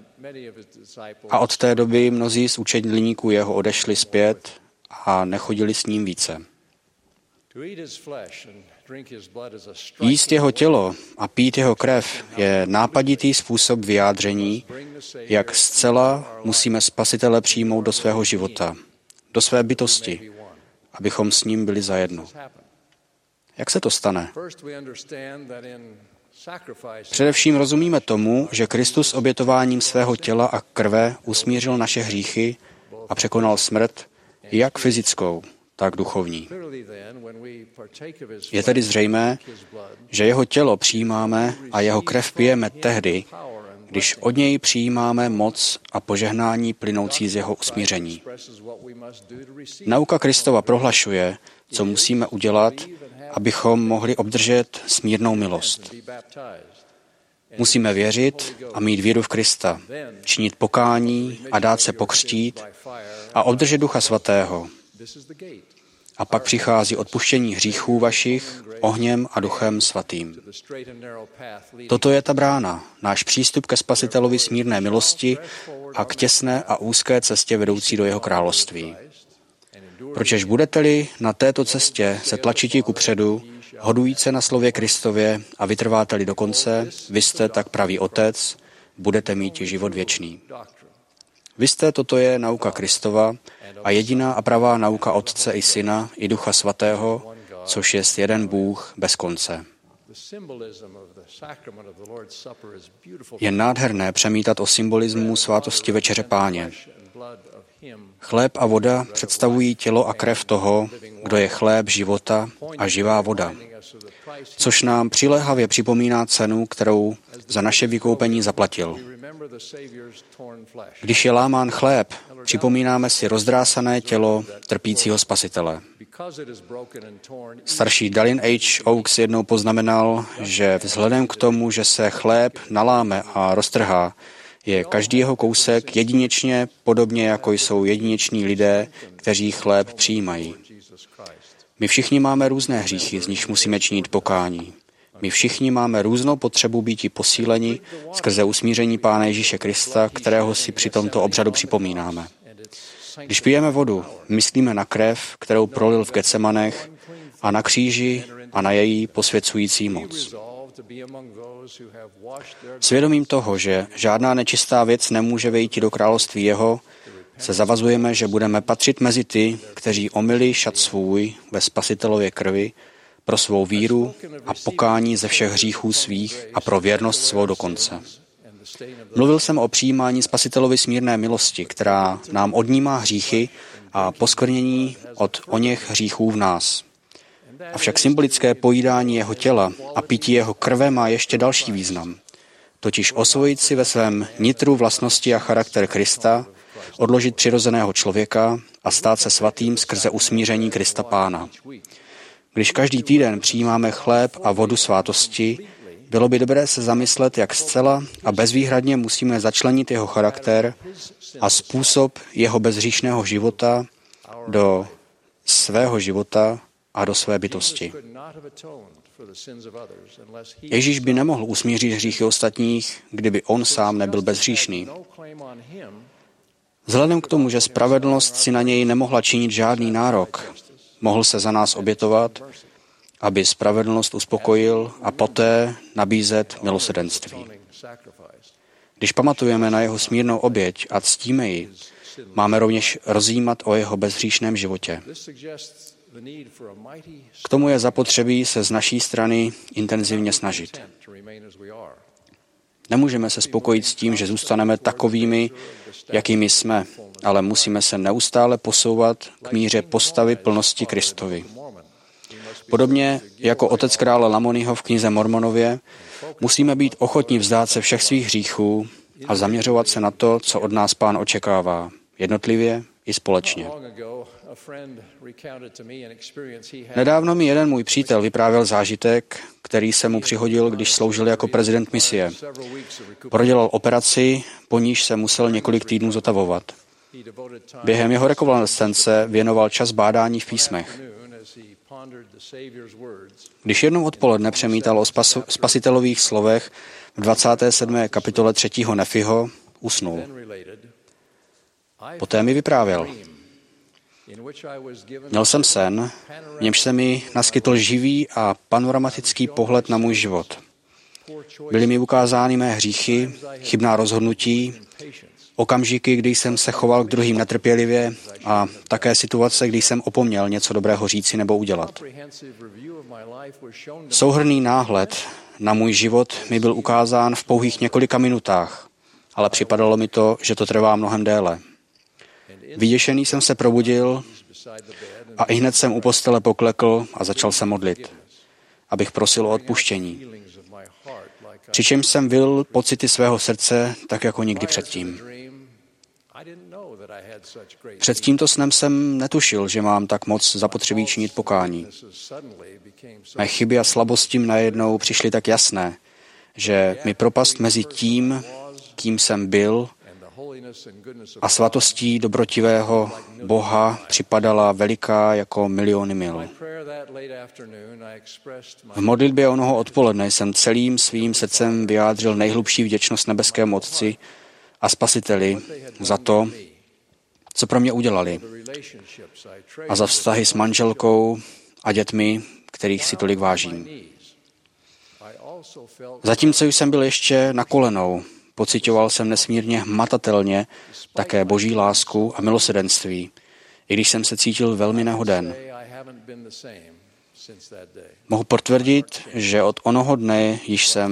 A od té doby mnozí z učedníků jeho odešli zpět a nechodili s ním více. Jíst jeho tělo a pít jeho krev je nápaditý způsob vyjádření, jak zcela musíme Spasitele přijmout do svého života, do své bytosti, abychom s ním byli zajedno. Jak se to stane? Především rozumíme tomu, že Kristus obětováním svého těla a krve usmířil naše hříchy a překonal smrt, jak fyzickou, tak duchovní. Je tedy zřejmé, že jeho tělo přijímáme a jeho krev pijeme tehdy, když od něj přijímáme moc a požehnání plynoucí z jeho usmíření. Nauka Kristova prohlašuje, co musíme udělat, abychom mohli obdržet smírnou milost. Musíme věřit a mít víru v Krista, činit pokání a dát se pokřtít a obdržet Ducha Svatého. A pak přichází odpuštění hříchů vašich ohněm a Duchem Svatým. Toto je ta brána, náš přístup ke Spasitelovi smírné milosti a k těsné a úzké cestě vedoucí do jeho království. Pročež budete-li na této cestě se tlačití kupředu, hodujíc se na slově Kristově a vytrváte-li do konce, vy jste, tak praví Otec, budete mít život věčný. Vy jste, toto je nauka Kristova a jediná a pravá nauka Otce i Syna i Ducha Svatého, což jest jeden Bůh bez konce. Je nádherné přemítat o symbolismu svátosti Večeře Páně. Chléb a voda představují tělo a krev toho, kdo je chléb života a živá voda, což nám přiléhavě připomíná cenu, kterou za naše vykoupení zaplatil. Když je lámán chléb, připomínáme si rozdrásané tělo trpícího Spasitele. Starší Dallin H. Oaks jednou poznamenal, že vzhledem k tomu, že se chléb naláme a roztrhá, je každý jeho kousek jedinečně podobně, jako jsou jedineční lidé, kteří chléb přijímají. My všichni máme různé hříchy, z nichž musíme činit pokání. My všichni máme různou potřebu býti posíleni skrze usmíření Pána Ježíše Krista, kterého si při tomto obřadu připomínáme. Když pijeme vodu, myslíme na krev, kterou prolil v Getsemanech, a na kříži a na její posvěcující moc. Svědomím toho, že žádná nečistá věc nemůže vejít do království jeho, se zavazujeme, že budeme patřit mezi ty, kteří omyli šat svůj ve Spasitelově krvi pro svou víru a pokání ze všech hříchů svých a pro věrnost svou do konce. Mluvil jsem o přijímání Spasitelovy smírné milosti, která nám odnímá hříchy a poskvrnění od oněch hříchů v nás. Avšak symbolické pojídání jeho těla a pití jeho krve má ještě další význam. Totiž osvojit si ve svém nitru vlastnosti a charakter Krista, odložit přirozeného člověka a stát se svatým skrze usmíření Krista Pána. Když každý týden přijímáme chléb a vodu svátosti, bylo by dobré se zamyslet, jak zcela a bezvýhradně musíme začlenit jeho charakter a způsob jeho bezhříšného života do svého života a do své bytosti. Ježíš by nemohl usmířit hříchy ostatních, kdyby on sám nebyl bezhříšný. Vzhledem k tomu, že spravedlnost si na něj nemohla činit žádný nárok, mohl se za nás obětovat, aby spravedlnost uspokojil a poté nabízet milosrdenství. Když pamatujeme na jeho smírnou oběť a ctíme ji, máme rovněž rozjímat o jeho bezhříšném životě. K tomu je zapotřebí se z naší strany intenzivně snažit. Nemůžeme se spokojit s tím, že zůstaneme takovými, jakými jsme, ale musíme se neustále posouvat k míře postavy plnosti Kristovi. Podobně jako otec krále Lamoniho v knize Mormonově, musíme být ochotní vzdát se všech svých hříchů a zaměřovat se na to, co od nás Pán očekává, jednotlivě i společně. Nedávno mi jeden můj přítel vyprávěl zážitek, který se mu přihodil, když sloužil jako prezident misie. Prodělal operaci, po níž se musel několik týdnů zotavovat. Během jeho rekonvalescence věnoval čas bádání v písmech. Když jednou odpoledne přemítal o spasitelových slovech v 27. kapitole 3. Nefiho, usnul. Poté mi vyprávěl. Měl jsem sen, v němž se mi naskytl živý a panoramatický pohled na můj život. Byly mi ukázány mé hříchy, chybná rozhodnutí, okamžiky, kdy jsem se choval k druhým netrpělivě a také situace, kdy jsem opomněl něco dobrého říci nebo udělat. Souhrnný náhled na můj život mi byl ukázán v pouhých několika minutách, ale připadalo mi to, že to trvá mnohem déle. Vyděšený jsem se probudil a ihned jsem u postele poklekl a začal se modlit, abych prosil o odpuštění. Přičemž jsem vyl pocity svého srdce tak jako nikdy předtím. Před tímto snem jsem netušil, že mám tak moc zapotřebí činit pokání. Mé chyby a slabosti najednou přišly tak jasné, že mi propast mezi tím, kým jsem byl, a svatostí dobrotivého Boha připadala veliká jako miliony mil. V modlitbě onoho odpoledne jsem celým svým srdcem vyjádřil nejhlubší vděčnost nebeskému Otci a Spasiteli za to, co pro mě udělali, a za vztahy s manželkou a dětmi, kterých si tolik vážím. Zatímco jsem byl ještě na kolenou, pociťoval jsem nesmírně hmatatelně také Boží lásku a milosrdenství, i když jsem se cítil velmi nehoden. Mohu potvrdit, že od onoho dne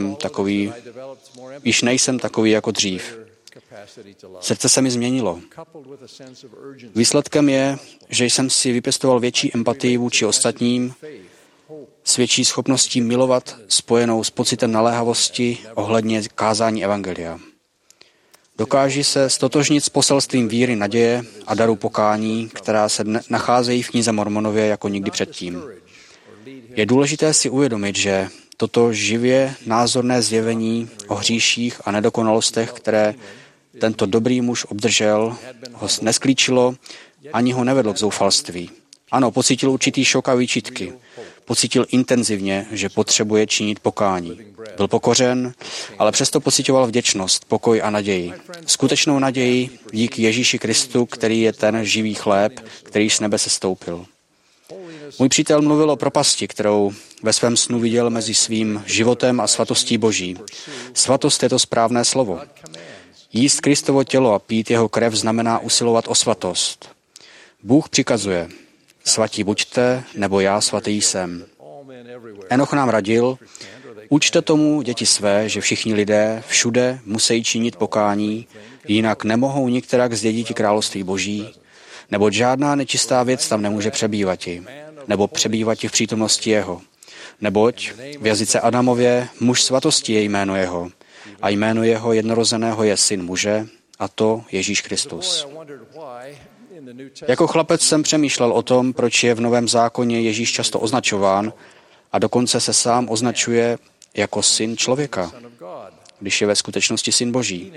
již nejsem takový jako dřív. Srdce se mi změnilo. Výsledkem je, že jsem si vypěstoval větší empatii vůči ostatním, s větší schopností milovat spojenou s pocitem naléhavosti ohledně kázání evangelia. Dokáží se stotožnit s poselstvím víry, naděje a daru pokání, která se nacházejí v knize Mormonově jako nikdy předtím. Je důležité si uvědomit, že toto živě názorné zjevení o hříších a nedokonalostech, které tento dobrý muž obdržel, ho nesklíčilo ani ho nevedlo k zoufalství. Ano, pocítil určitý šok a výčitky. Pocítil intenzivně, že potřebuje činit pokání. Byl pokořen, ale přesto pociťoval vděčnost, pokoj a naději. Skutečnou naději díky Ježíši Kristu, který je ten živý chléb, který z nebe sestoupil. Můj přítel mluvil o propasti, kterou ve svém snu viděl mezi svým životem a svatostí Boží. Svatost je to správné slovo. Jíst Kristovo tělo a pít jeho krev znamená usilovat o svatost. Bůh přikazuje: svatí buďte, nebo já svatý jsem. Enoch nám radil: učte tomu děti své, že všichni lidé všude musí činit pokání, jinak nemohou nikterak zdědit království Boží, neboť žádná nečistá věc tam nemůže přebývati, nebo přebývati v přítomnosti jeho. Neboť v jazyce Adamově muž svatosti je jméno jeho, a jméno jeho jednorozeného je syn muže, a to Ježíš Kristus. Jako chlapec jsem přemýšlel o tom, proč je v Novém zákoně Ježíš často označován a dokonce se sám označuje jako syn člověka, když je ve skutečnosti syn Boží.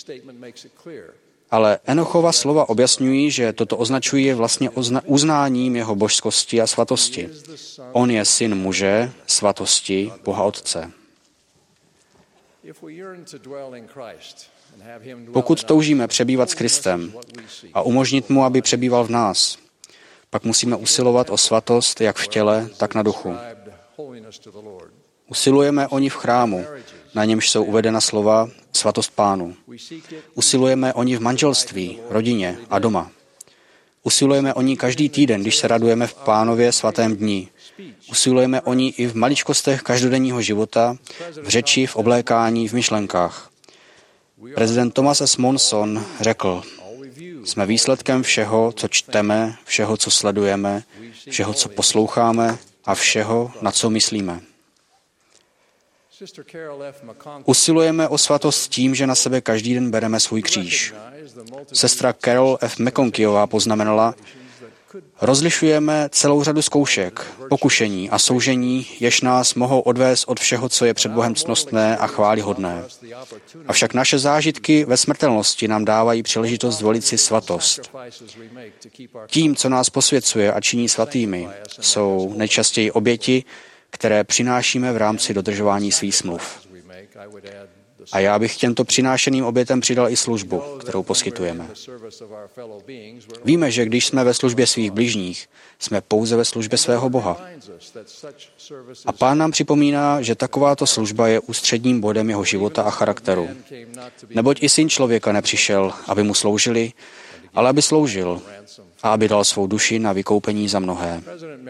Ale Enochova slova objasňují, že toto označují je vlastně uznáním jeho božskosti a svatosti. On je syn muže, svatosti, Boha Otce. Pokud toužíme přebývat s Kristem a umožnit mu, aby přebýval v nás, pak musíme usilovat o svatost jak v těle, tak na duchu. Usilujeme o ní v chrámu, na němž jsou uvedena slova svatost Pánu. Usilujeme o ní v manželství, rodině a doma. Usilujeme o ní každý týden, když se radujeme v Pánově svatém dni. Usilujeme o ní i v maličkostech každodenního života, v řeči, v oblékání, v myšlenkách. Prezident Thomas S. Monson řekl, jsme výsledkem všeho, co čteme, všeho, co sledujeme, všeho, co posloucháme a všeho, na co myslíme. Usilujeme o svatost tím, že na sebe každý den bereme svůj kříž. Sestra Carol F. McConkyová poznamenala, rozlišujeme celou řadu zkoušek, pokušení a soužení, jež nás mohou odvést od všeho, co je před Bohem ctnostné a chvályhodné. Avšak naše zážitky ve smrtelnosti nám dávají příležitost zvolit si svatost. Tím, co nás posvěcuje a činí svatými, jsou nejčastěji oběti, které přinášíme v rámci dodržování svých smluv. A já bych těmto přinášeným obětem přidal i službu, kterou poskytujeme. Víme, že když jsme ve službě svých bližních, jsme pouze ve službě svého Boha. A Pán nám připomíná, že takováto služba je ústředním bodem jeho života a charakteru. Neboť i Syn člověka nepřišel, aby mu sloužili, ale aby sloužil a aby dal svou duši na vykoupení za mnohé.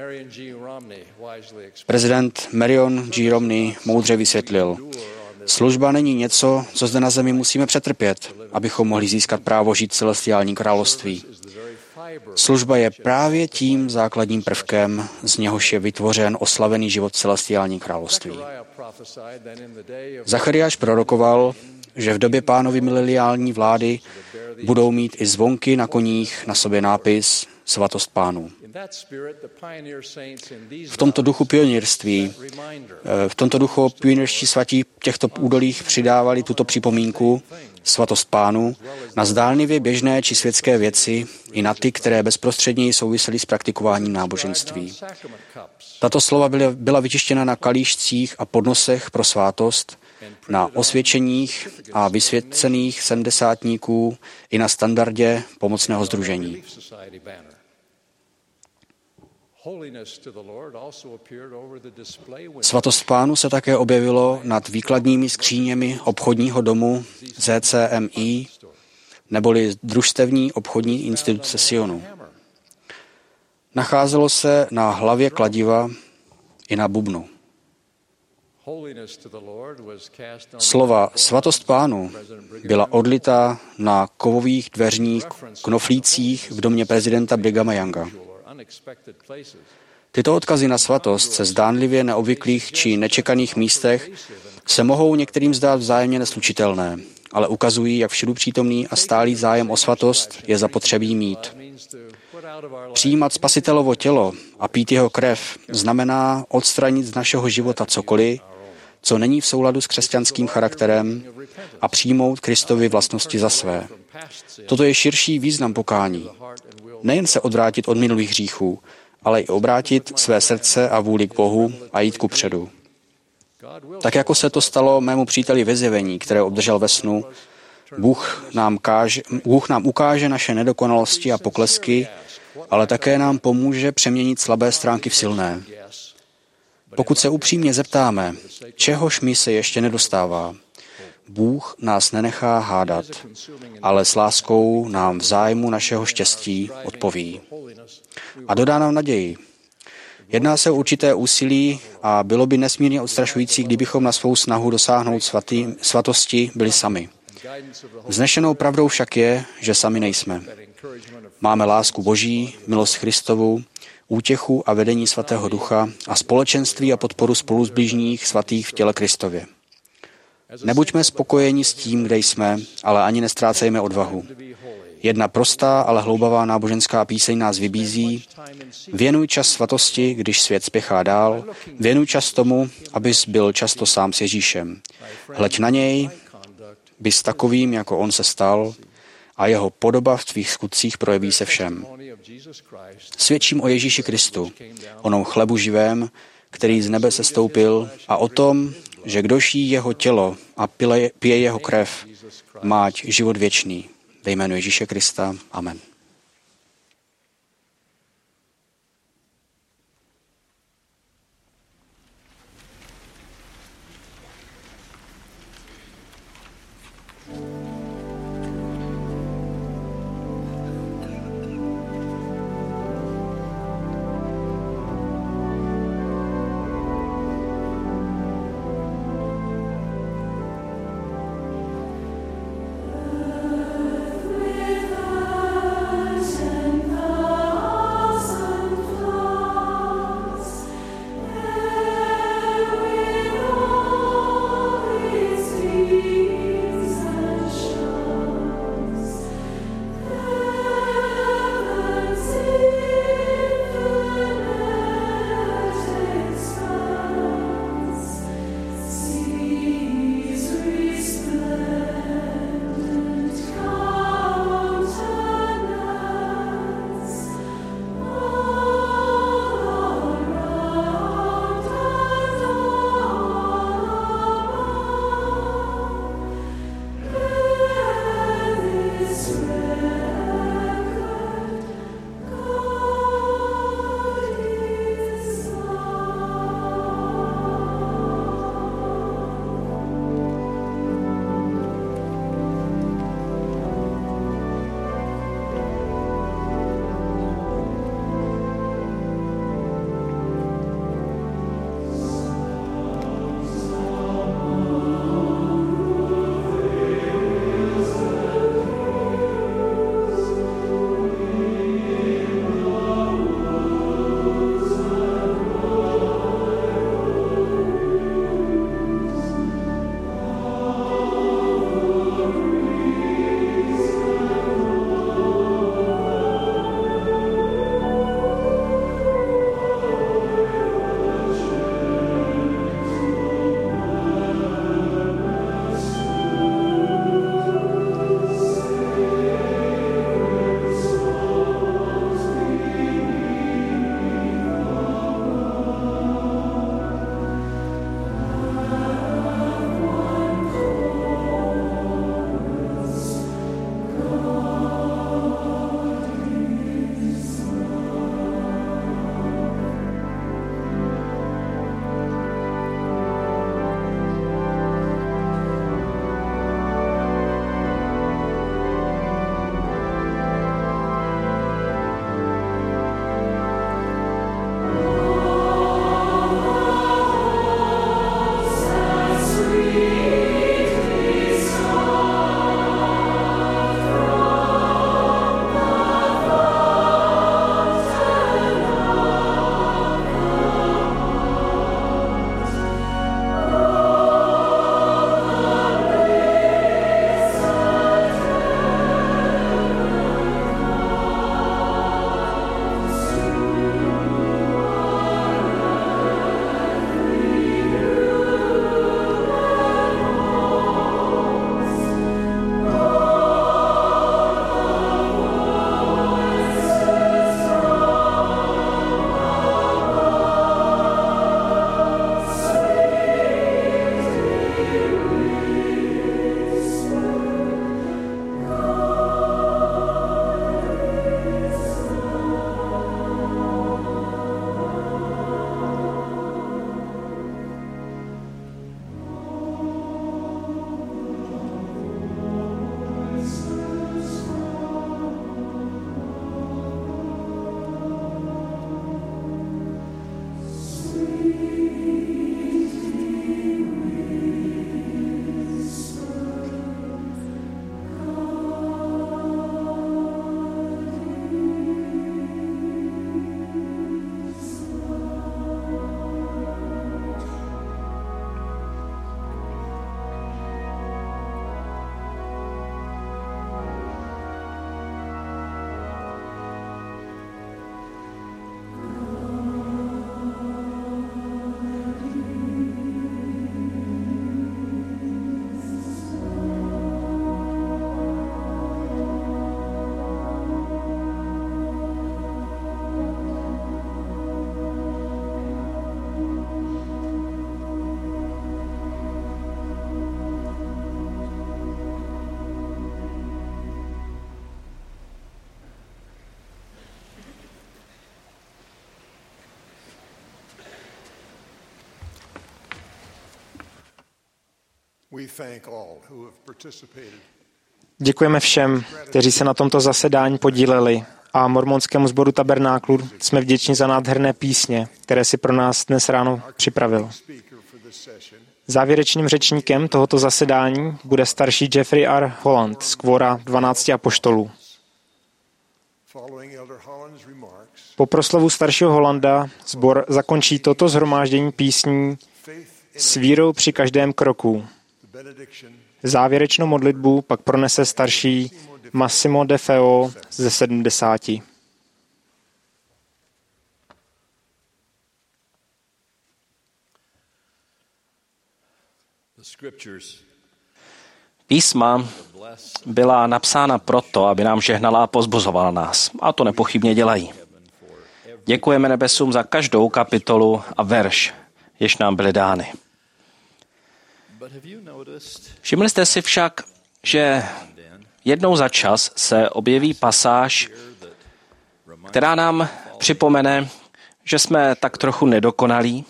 Prezident Marion G. Romney moudře vysvětlil, služba není něco, co zde na zemi musíme přetrpět, abychom mohli získat právo žít v celestiální království. Služba je právě tím základním prvkem, z něhož je vytvořen oslavený život v celestiální království. Zachariáš prorokoval, že v době Pánovy mileniální vlády budou mít i zvonky na koních na sobě nápis Svatost Pánu. V tomto duchu pionýrští svatí v těchto údolích přidávali tuto připomínku Svatost Pánu na zdánlivě běžné či světské věci i na ty, které bezprostředněji souvisely s praktikováním náboženství. Tato slova byla vytištěna na kalíšcích a podnosech pro svátost, na osvědčeních a vysvěcených sedmdesátníků i na standardě pomocného sdružení. Svatost Pánu se také objevilo nad výkladními skříněmi obchodního domu ZCMI, neboli Družstevní obchodní instituce Sionu. Nacházelo se na hlavě kladiva i na bubnu. Slova Svatost Pánu byla odlitá na kovových dveřních knoflících v domě prezidenta Brighama Younga. Tyto odkazy na svatost se zdánlivě neobvyklých či nečekaných místech se mohou některým zdát vzájemně neslučitelné, ale ukazují, jak všudu přítomný a stálý zájem o svatost je zapotřebí mít. Přijímat Spasitelovo tělo a pít jeho krev znamená odstranit z našeho života cokoliv, co není v souladu s křesťanským charakterem a přijmout Kristovy vlastnosti za své. Toto je širší význam pokání. Nejen se odvrátit od minulých hříchů, ale i obrátit své srdce a vůli k Bohu a jít kupředu. Tak jako se to stalo mému příteli ve zjevení, které obdržel ve snu, Bůh nám ukáže naše nedokonalosti a poklesky, ale také nám pomůže přeměnit slabé stránky v silné. Pokud se upřímně zeptáme, čehož mi se ještě nedostává, Bůh nás nenechá hádat, ale s láskou nám v zájmu našeho štěstí odpoví. A dodá nám naději. Jedná se o určité úsilí a bylo by nesmírně odstrašující, kdybychom na svou snahu dosáhnout svatosti byli sami. Vznešenou pravdou však je, že sami nejsme. Máme lásku Boží, milost Kristovu, útěchu a vedení Svatého Ducha a společenství a podporu spoluzbližních svatých v těle Kristově. Nebuďme spokojeni s tím, kde jsme, ale ani nestrácejme odvahu. Jedna prostá, ale hloubavá náboženská píseň nás vybízí: věnuj čas svatosti, když svět spěchá dál, věnuj čas tomu, abys byl často sám s Ježíšem. Hleď na něj, bys takovým, jako on se stal, a jeho podoba v tvých skutcích projeví se všem. Svědčím o Ježíši Kristu, onom chlebu živém, který z nebe sestoupil, a o tom, že kdož jí jeho tělo a pije jeho krev, máť život věčný. Ve jménu Ježíše Krista. Amen. Děkujeme všem, kteří se na tomto zasedání podíleli, a mormonskému sboru Tabernáklu jsme vděční za nádherné písně, které si pro nás dnes ráno připravil. Závěrečným řečníkem tohoto zasedání bude starší Jeffrey R. Holland z kvora 12 apoštolů. Po proslovu staršího Hollanda sbor zakončí toto shromáždění písní S vírou při každém kroku. Závěrečnou modlitbu pak pronese starší Massimo De Feo ze 70. Písma byla napsána proto, aby nám žehnala a pozbuzovala nás. A to nepochybně dělají. Děkujeme nebesům za každou kapitolu a verš, jež nám byly dány. Všimli jste si však, že jednou za čas se objeví pasáž, která nám připomene, že jsme tak trochu nedokonalí.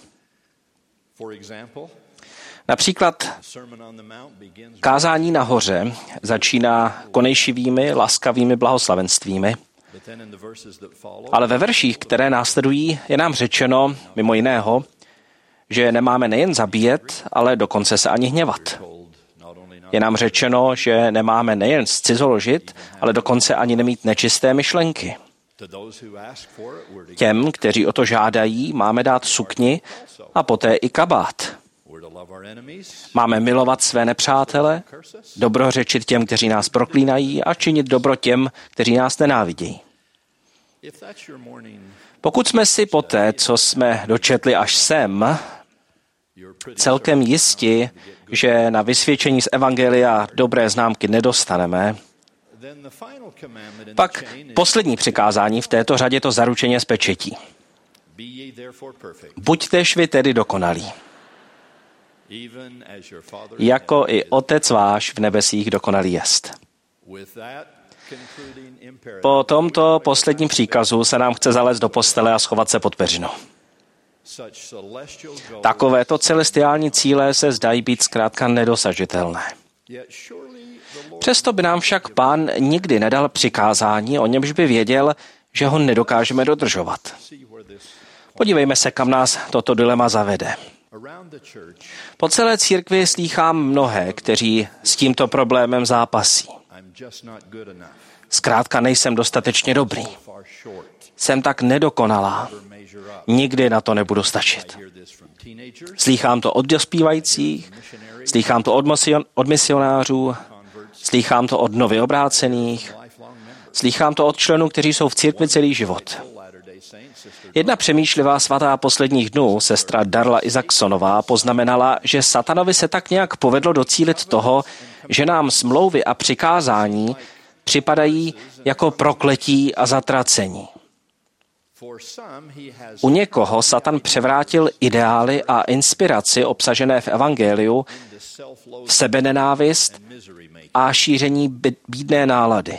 Například kázání nahoře začíná konejšivými, laskavými blahoslavenstvími, ale ve verších, které následují, je nám řečeno, mimo jiného, že nemáme nejen zabíjet, ale dokonce se ani hněvat. Je nám řečeno, že nemáme nejen zcizoložit, ale dokonce ani nemít nečisté myšlenky. Těm, kteří o to žádají, máme dát sukni a poté i kabát. Máme milovat své nepřátele, dobrořečit těm, kteří nás proklínají, a činit dobro těm, kteří nás nenávidějí. Pokud jsme si poté, co jsme dočetli až sem, celkem jisti, že na vysvědčení z evangelia dobré známky nedostaneme, pak poslední přikázání v této řadě to zaručeně spečetí. Buďtež vy tedy dokonalí, jako i Otec váš v nebesích dokonalý jest. Po tomto posledním příkazu se nám chce zalézt do postele a schovat se pod peřinu. Takovéto celestiální cíle se zdají být zkrátka nedosažitelné. Přesto by nám však Pán nikdy nedal přikázání, o němž by věděl, že ho nedokážeme dodržovat. Podívejme se, kam nás toto dilema zavede. Po celé církvi slýchám mnohé, kteří s tímto problémem zápasí. Zkrátka nejsem dostatečně dobrý. Jsem tak nedokonalá. Nikdy na to nebudu stačit. Slýchám to od dospívajících, slýchám to od misionářů, slýchám to od nově obrácených, slýchám to od členů, kteří jsou v církvi celý život. Jedna přemýšlivá svatá posledních dnů, sestra Darla Isaacsonová, poznamenala, že satanovi se tak nějak povedlo docílit toho, že nám smlouvy a přikázání připadají jako prokletí a zatracení. U někoho Satan převrátil ideály a inspiraci obsažené v evangeliu v sebenenávist a šíření bídné nálady.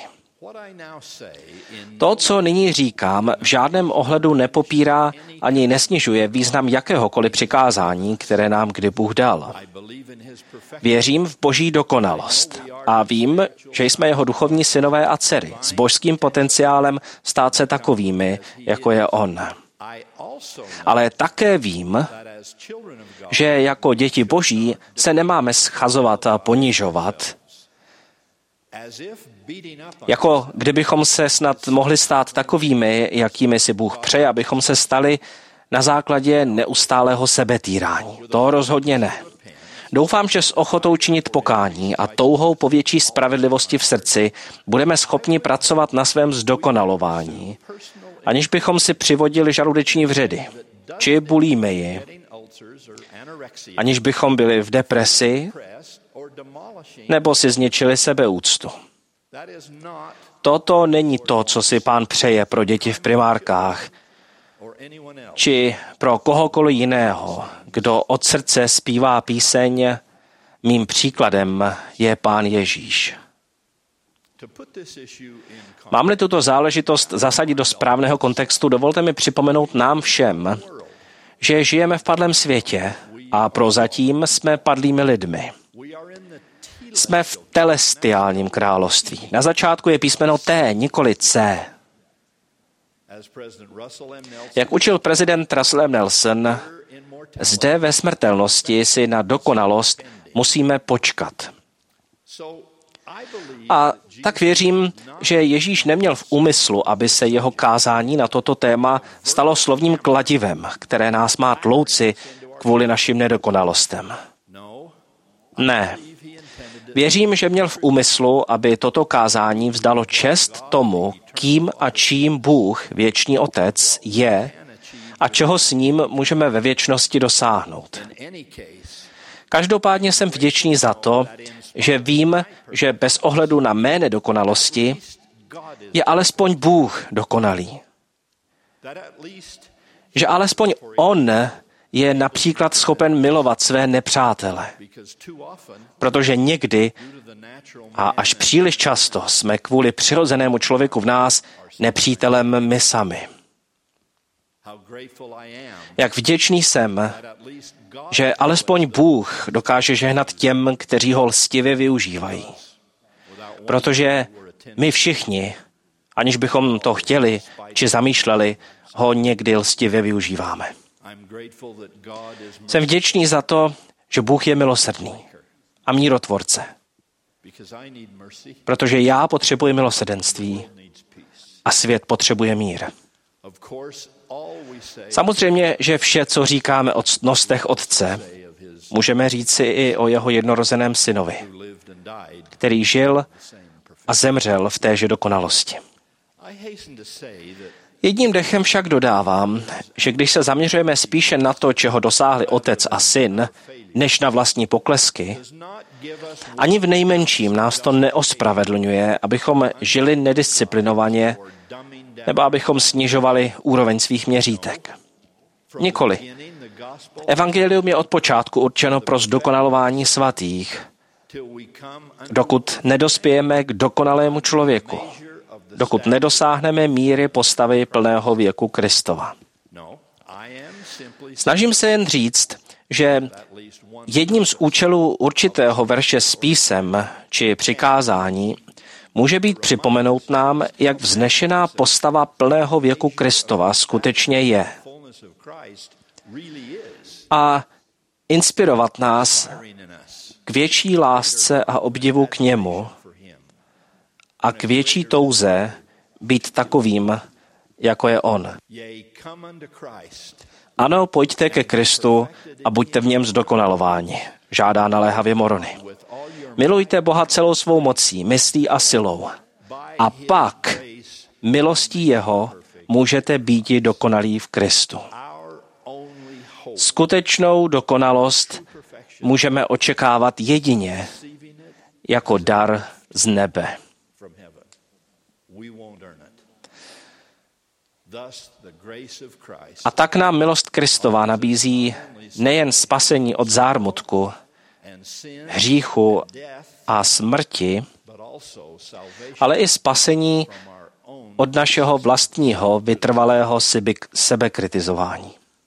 To, co nyní říkám, v žádném ohledu nepopírá ani nesnižuje význam jakéhokoliv přikázání, které nám kdy Bůh dal. Věřím v Boží dokonalost a vím, že jsme jeho duchovní synové a dcery s božským potenciálem stát se takovými, jako je on. Ale také vím, že jako děti Boží se nemáme schazovat a ponižovat, jako kdybychom se snad mohli stát takovými, jakými si Bůh přeje, abychom se stali na základě neustálého sebetýrání. To rozhodně ne. Doufám, že s ochotou činit pokání a touhou po větší spravedlivosti v srdci budeme schopni pracovat na svém zdokonalování, aniž bychom si přivodili žaludeční vředy či bulimii, aniž bychom byli v depresi nebo si zničili sebeúctu. Toto není to, co si Pán přeje pro děti v primárkách, či pro kohokoliv jiného, kdo od srdce zpívá píseň Mým příkladem je Pán Ježíš. Mám-li tuto záležitost zasadit do správného kontextu, dovolte mi připomenout nám všem, že žijeme v padlém světě A prozatím jsme padlými lidmi. Jsme v telestiálním království. Na začátku je písmeno T, nikoli C. Jak učil prezident Russell M. Nelson, zde ve smrtelnosti si na dokonalost musíme počkat. A tak věřím, že Ježíš neměl v úmyslu, aby se jeho kázání na toto téma stalo slovním kladivem, které nás má tlouci kvůli našim nedokonalostem. Ne. Věřím, že měl v úmyslu, aby toto kázání vzdalo čest tomu, kým a čím Bůh, věčný Otec, je a čeho s ním můžeme ve věčnosti dosáhnout. Každopádně jsem vděčný za to, že vím, že bez ohledu na mé nedokonalosti je alespoň Bůh dokonalý. Že alespoň On je například schopen milovat své nepřátele. Protože někdy a až příliš často jsme kvůli přirozenému člověku v nás nepřítelem my sami. Jak vděčný jsem, že alespoň Bůh dokáže žehnat těm, kteří ho lstivě využívají. Protože my všichni, aniž bychom to chtěli či zamýšleli, ho někdy lstivě využíváme. Jsem vděčný za to, že Bůh je milosrdný a mírotvorce. Protože já potřebuji milosrdenství a svět potřebuje mír. Samozřejmě, že vše, co říkáme o ctnostech Otce, můžeme říci i o jeho jednorozeném synovi, který žil a zemřel v téže dokonalosti. Jedním dechem však dodávám, že když se zaměřujeme spíše na to, čeho dosáhli Otec a Syn, než na vlastní poklesky, ani v nejmenším nás to neospravedlňuje, abychom žili nedisciplinovaně nebo abychom snižovali úroveň svých měřítek. Nikoli. Evangelium je od počátku určeno pro zdokonalování svatých, dokud nedospějeme k dokonalému člověku, dokud nedosáhneme míry postavy plného věku Kristova. Snažím se jen říct, že jedním z účelů určitého verše s písem či přikázání může být připomenout nám, jak vznešená postava plného věku Kristova skutečně je. A inspirovat nás k větší lásce a obdivu k němu a k větší touze být takovým, jako je on. Ano, pojďte ke Kristu a buďte v něm zdokonalováni, žádá naléhavě Moroni. Milujte Boha celou svou mocí, myslí a silou. A pak milostí jeho můžete být dokonalí v Kristu. Skutečnou dokonalost můžeme očekávat jedině jako dar z nebe. A tak nám milost Kristova nabízí nejen spasení od zármutku, hříchu a smrti, ale i spasení od našeho vlastního vytrvalého sebekritizování.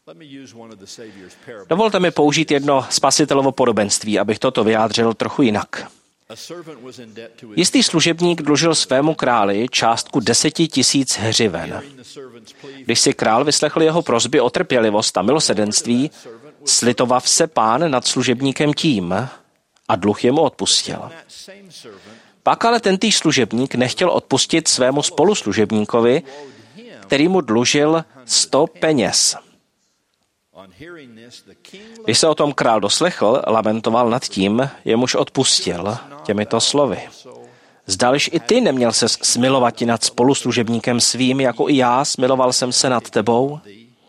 Dovolte mi použít jedno spasitelovo podobenství, abych toto vyjádřil trochu jinak. Jistý služebník dlužil svému králi částku 10 000 hřiven. Když si král vyslechl jeho prosby o trpělivost a milosrdenství, slitovav se pán nad služebníkem tím a dluh jemu odpustil. Pak ale tentýž služebník nechtěl odpustit svému spoluslužebníkovi, který mu dlužil 100 peněz. Když se o tom král doslechl, lamentoval nad tím, jemuž odpustil těmito slovy. Zdališ i ty neměl se smilovat nad spoluslužebníkem svým, jako i já smiloval jsem se nad tebou?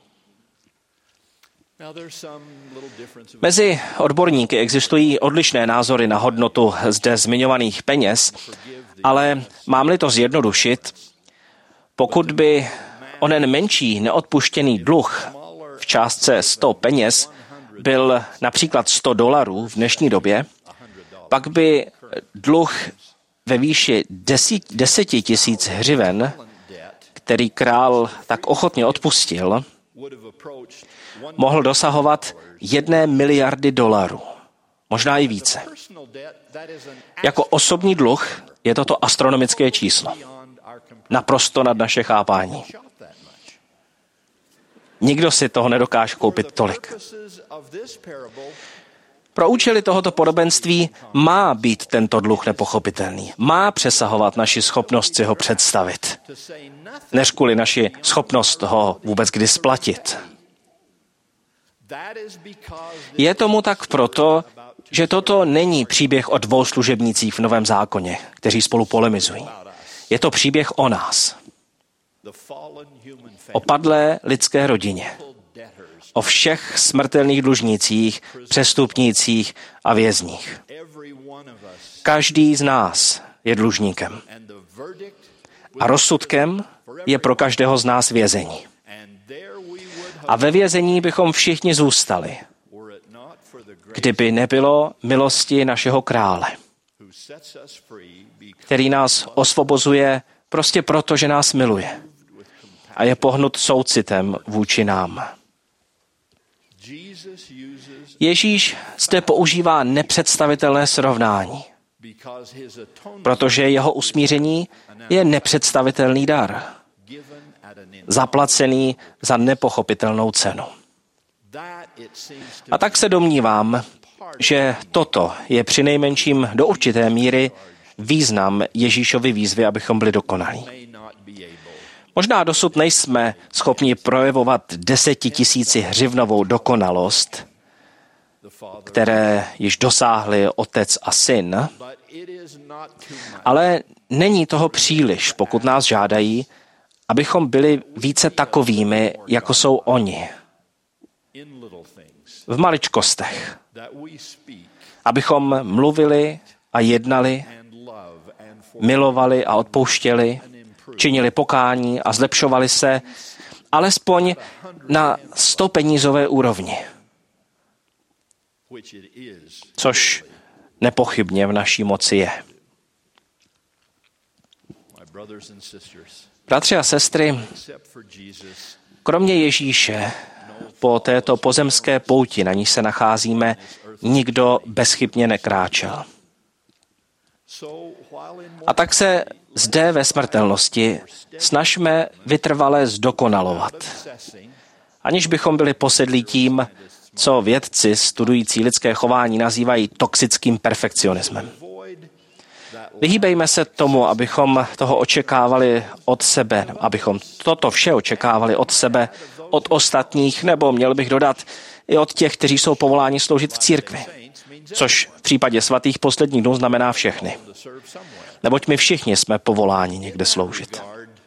Mezi odborníky existují odlišné názory na hodnotu zde zmiňovaných peněz, ale mám-li to zjednodušit, pokud by onen menší neodpuštěný dluh v částce 100 peněz byl například $100 v dnešní době, pak by dluh ve výši 10 000 hřiven, který král tak ochotně odpustil, mohl dosahovat 1 miliardy dolarů, možná i více. Jako osobní dluh je toto astronomické číslo. Naprosto nad naše chápání. Nikdo si toho nedokáže koupit tolik. Pro účely tohoto podobenství má být tento dluh nepochopitelný. Má přesahovat naši schopnost si ho představit. Než kvůli naši schopnost ho vůbec kdy splatit. Je tomu tak proto, že toto není příběh o 2 služebnících v Novém zákoně, kteří spolu polemizují. Je to příběh o nás. O padlé lidské rodině. O všech smrtelných dlužnících, přestupnících a vězních. Každý z nás je dlužníkem. A rozsudkem je pro každého z nás vězení. A ve vězení bychom všichni zůstali, kdyby nebylo milosti našeho krále, který nás osvobozuje prostě proto, že nás miluje a je pohnut soucitem vůči nám. Ježíš zde používá nepředstavitelné srovnání, protože jeho usmíření je nepředstavitelný dar, zaplacený za nepochopitelnou cenu. A tak se domnívám, že toto je přinejmenším do určité míry význam Ježíšovy výzvy, abychom byli dokonalí. Možná dosud nejsme schopni projevovat 10 000 hřivnovou dokonalost, které již dosáhli otec a syn, ale není toho příliš, pokud nás žádají, abychom byli více takovými, jako jsou oni. V maličkostech. Abychom mluvili a jednali, milovali a odpouštěli, činili pokání a zlepšovali se alespoň na 100 penízové úrovni. Což nepochybně v naší moci je. Bratři a sestry, kromě Ježíše po této pozemské pouti, na níž se nacházíme, nikdo bezchybně nekráčel. A tak se zde ve smrtelnosti snažme vytrvale zdokonalovat, aniž bychom byli posedlí tím, co vědci studující lidské chování nazývají toxickým perfekcionismem. Vyhýbejme se tomu, abychom toho očekávali od sebe, abychom toto vše očekávali od sebe, od ostatních, nebo měl bych dodat i od těch, kteří jsou povoláni sloužit v církvi, což v případě svatých posledních dnů znamená všechny. Neboť my všichni jsme povoláni někde sloužit.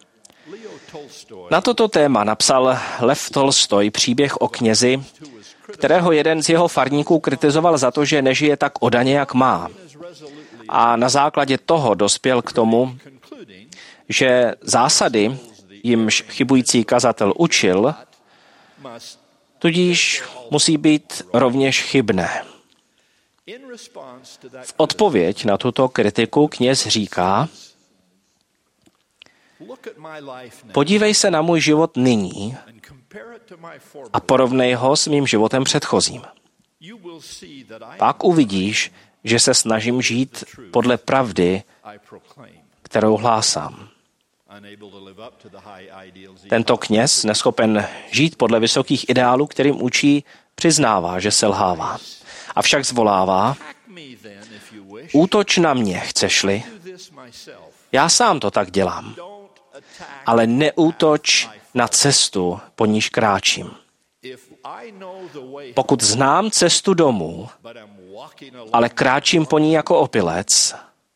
Na toto téma napsal Lev Tolstoj příběh o knězi, kterého jeden z jeho farníků kritizoval za to, že nežije tak oddaně, jak má. A na základě toho dospěl k tomu, že zásady, jimž chybující kazatel učil, tudíž musí být rovněž chybné. V odpověď na tuto kritiku kněz říká: podívej se na můj život nyní a porovnej ho s mým životem předchozím. Pak uvidíš, že se snažím žít podle pravdy, kterou hlásám. Tento kněz, neschopen žít podle vysokých ideálů, kterým učí, přiznává, že selhává. Avšak zvolává: útoč na mě, chceš-li? Já sám to tak dělám. Ale neútoč na cestu, po níž kráčím. Pokud znám cestu domů, ale kráčím po ní jako opilec,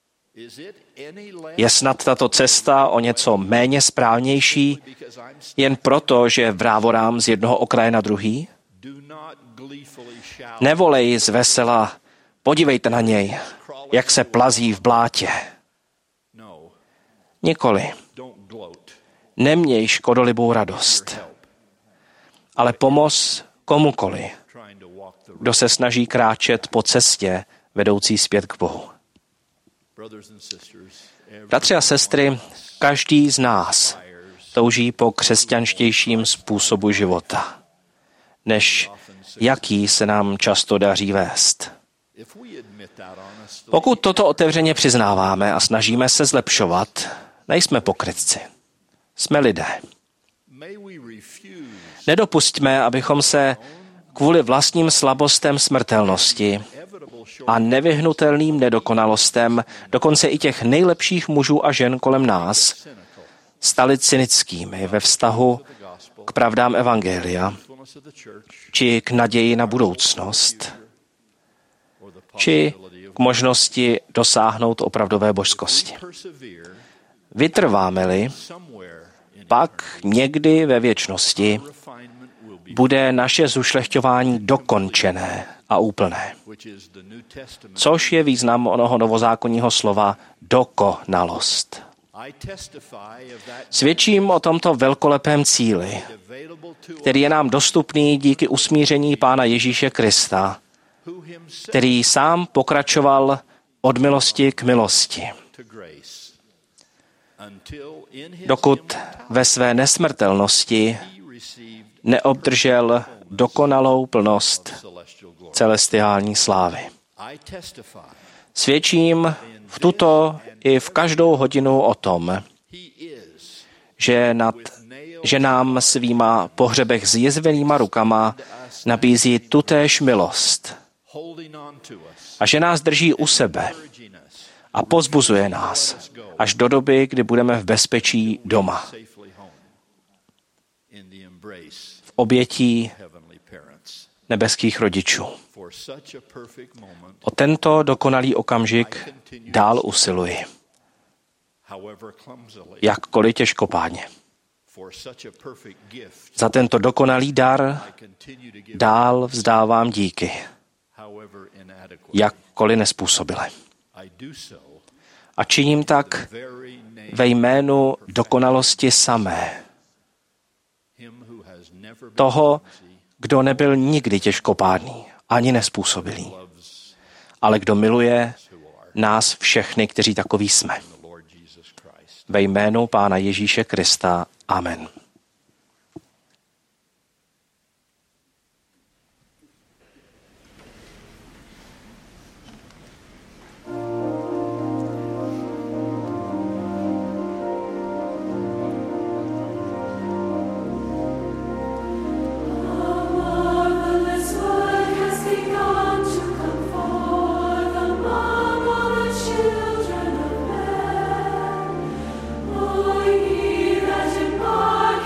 je snad tato cesta o něco méně správnější jen proto, že vrávorám z jednoho okraje na druhý? Nevolej z vesela: podívejte na něj, jak se plazí v blátě. Nikoli. Neměj škodolibou radost, ale pomoz komukoli, kdo se snaží kráčet po cestě vedoucí zpět k Bohu. Bratři a sestry, každý z nás touží po křesťanštějším způsobu života, než jaký se nám často daří vést. Pokud toto otevřeně přiznáváme a snažíme se zlepšovat, nejsme pokrytci. Jsme lidé. Nedopustíme, abychom se kvůli vlastním slabostem smrtelnosti a nevyhnutelným nedokonalostem dokonce i těch nejlepších mužů a žen kolem nás stali cynickými ve vztahu k pravdám evangelia, či k naději na budoucnost, či k možnosti dosáhnout opravdové božskosti. Vytrváme-li, pak někdy ve věčnosti bude naše zušlechťování dokončené a úplné. Což je význam onoho novozákonního slova dokonalost. Svědčím o tomto velkolepém cíli, který je nám dostupný díky usmíření Pána Ježíše Krista, který sám pokračoval od milosti k milosti. Dokud ve své nesmrtelnosti neobdržel dokonalou plnost celestiální slávy. Svědčím v tuto i v každou hodinu o tom, že nám svýma pohřebech zjezvenýma rukama nabízí tutéž milost a že nás drží u sebe a pozbuzuje nás až do doby, kdy budeme v bezpečí doma. V obětí nebeských rodičů. O tento dokonalý okamžik dál usiluji. Jakkoliv těžkopádně. Za tento dokonalý dar dál vzdávám díky. Jakkoliv nezpůsobile. A činím tak ve jménu dokonalosti samé. Toho, kdo nebyl nikdy těžkopádný, ani nezpůsobilý, ale kdo miluje nás všechny, kteří takoví jsme. Ve jménu Pána Ježíše Krista. Amen. Oh, ye that in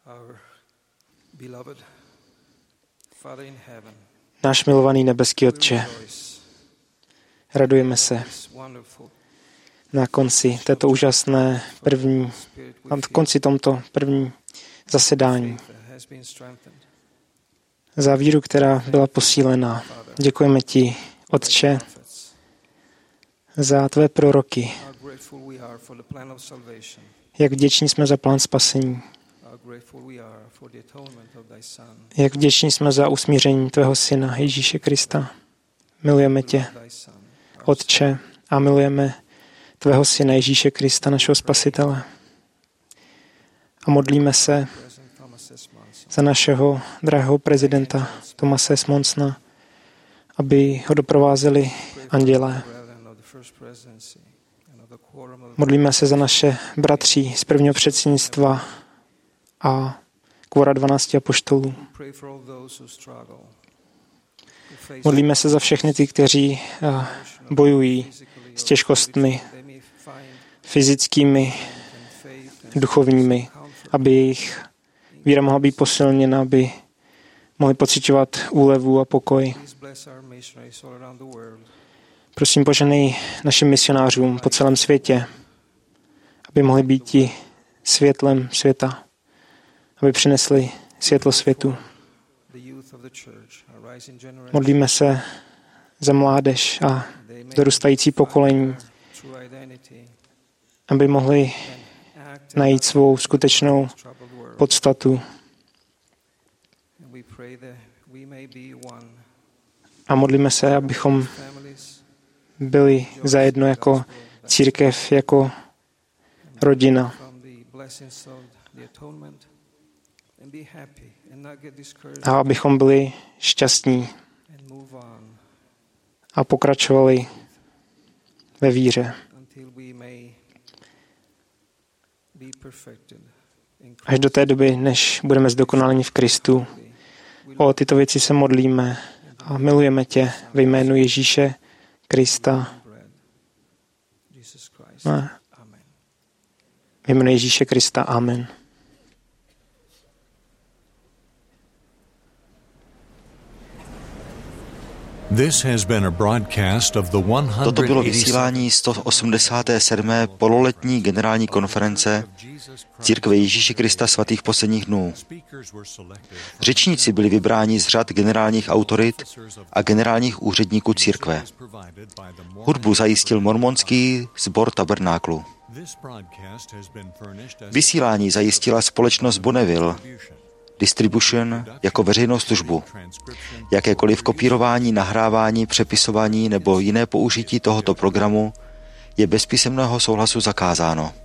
Náš milovaný nebeský Otče, radujeme se na konci této úžasné na konci tomto první zasedání za víru, která byla posílena. Děkujeme ti, Otče, za tvé proroky. Jak vděční jsme za plán spasení. Jak vděční jsme za usmíření tvého syna Ježíše Krista. Milujeme tě, Otče, a milujeme tvého syna Ježíše Krista, našeho Spasitele. A modlíme se za našeho drahého prezidenta Thomase S. Monsona, aby ho doprovázeli andělé. Modlíme se za naše bratří z prvního předsednictva a kvora 12 apoštolů. Modlíme se za všechny ty, kteří bojují s těžkostmi fyzickými, duchovními, aby jejich víra mohla být posilněna, aby mohli pociťovat úlevu a pokoj. Prosím, poženej našim misionářům po celém světě, aby mohli být i světlem světa, aby přinesli světlo světu. Modlíme se za mládež a dorůstající pokolení, aby mohli najít svou skutečnou podstatu. A modlíme se, abychom byli zajedno jako církev, jako rodina. A abychom byli šťastní a pokračovali ve víře. Až do té doby, než budeme zdokonaleni v Kristu. O tyto věci se modlíme a milujeme tě ve jménu Ježíše Krista. Ve jménu Ježíše Krista. Amen. Toto bylo vysílání 187. pololetní generální konference Církve Ježíše Krista svatých posledních dnů. Řečníci byli vybráni z řad generálních autorit a generálních úředníků církve. Hudbu zajistil mormonský sbor Tabernáklu. Vysílání zajistila společnost Bonneville Distribution jako veřejnou službu. Jakékoliv kopírování, nahrávání, přepisování nebo jiné použití tohoto programu je bez písemného souhlasu zakázáno.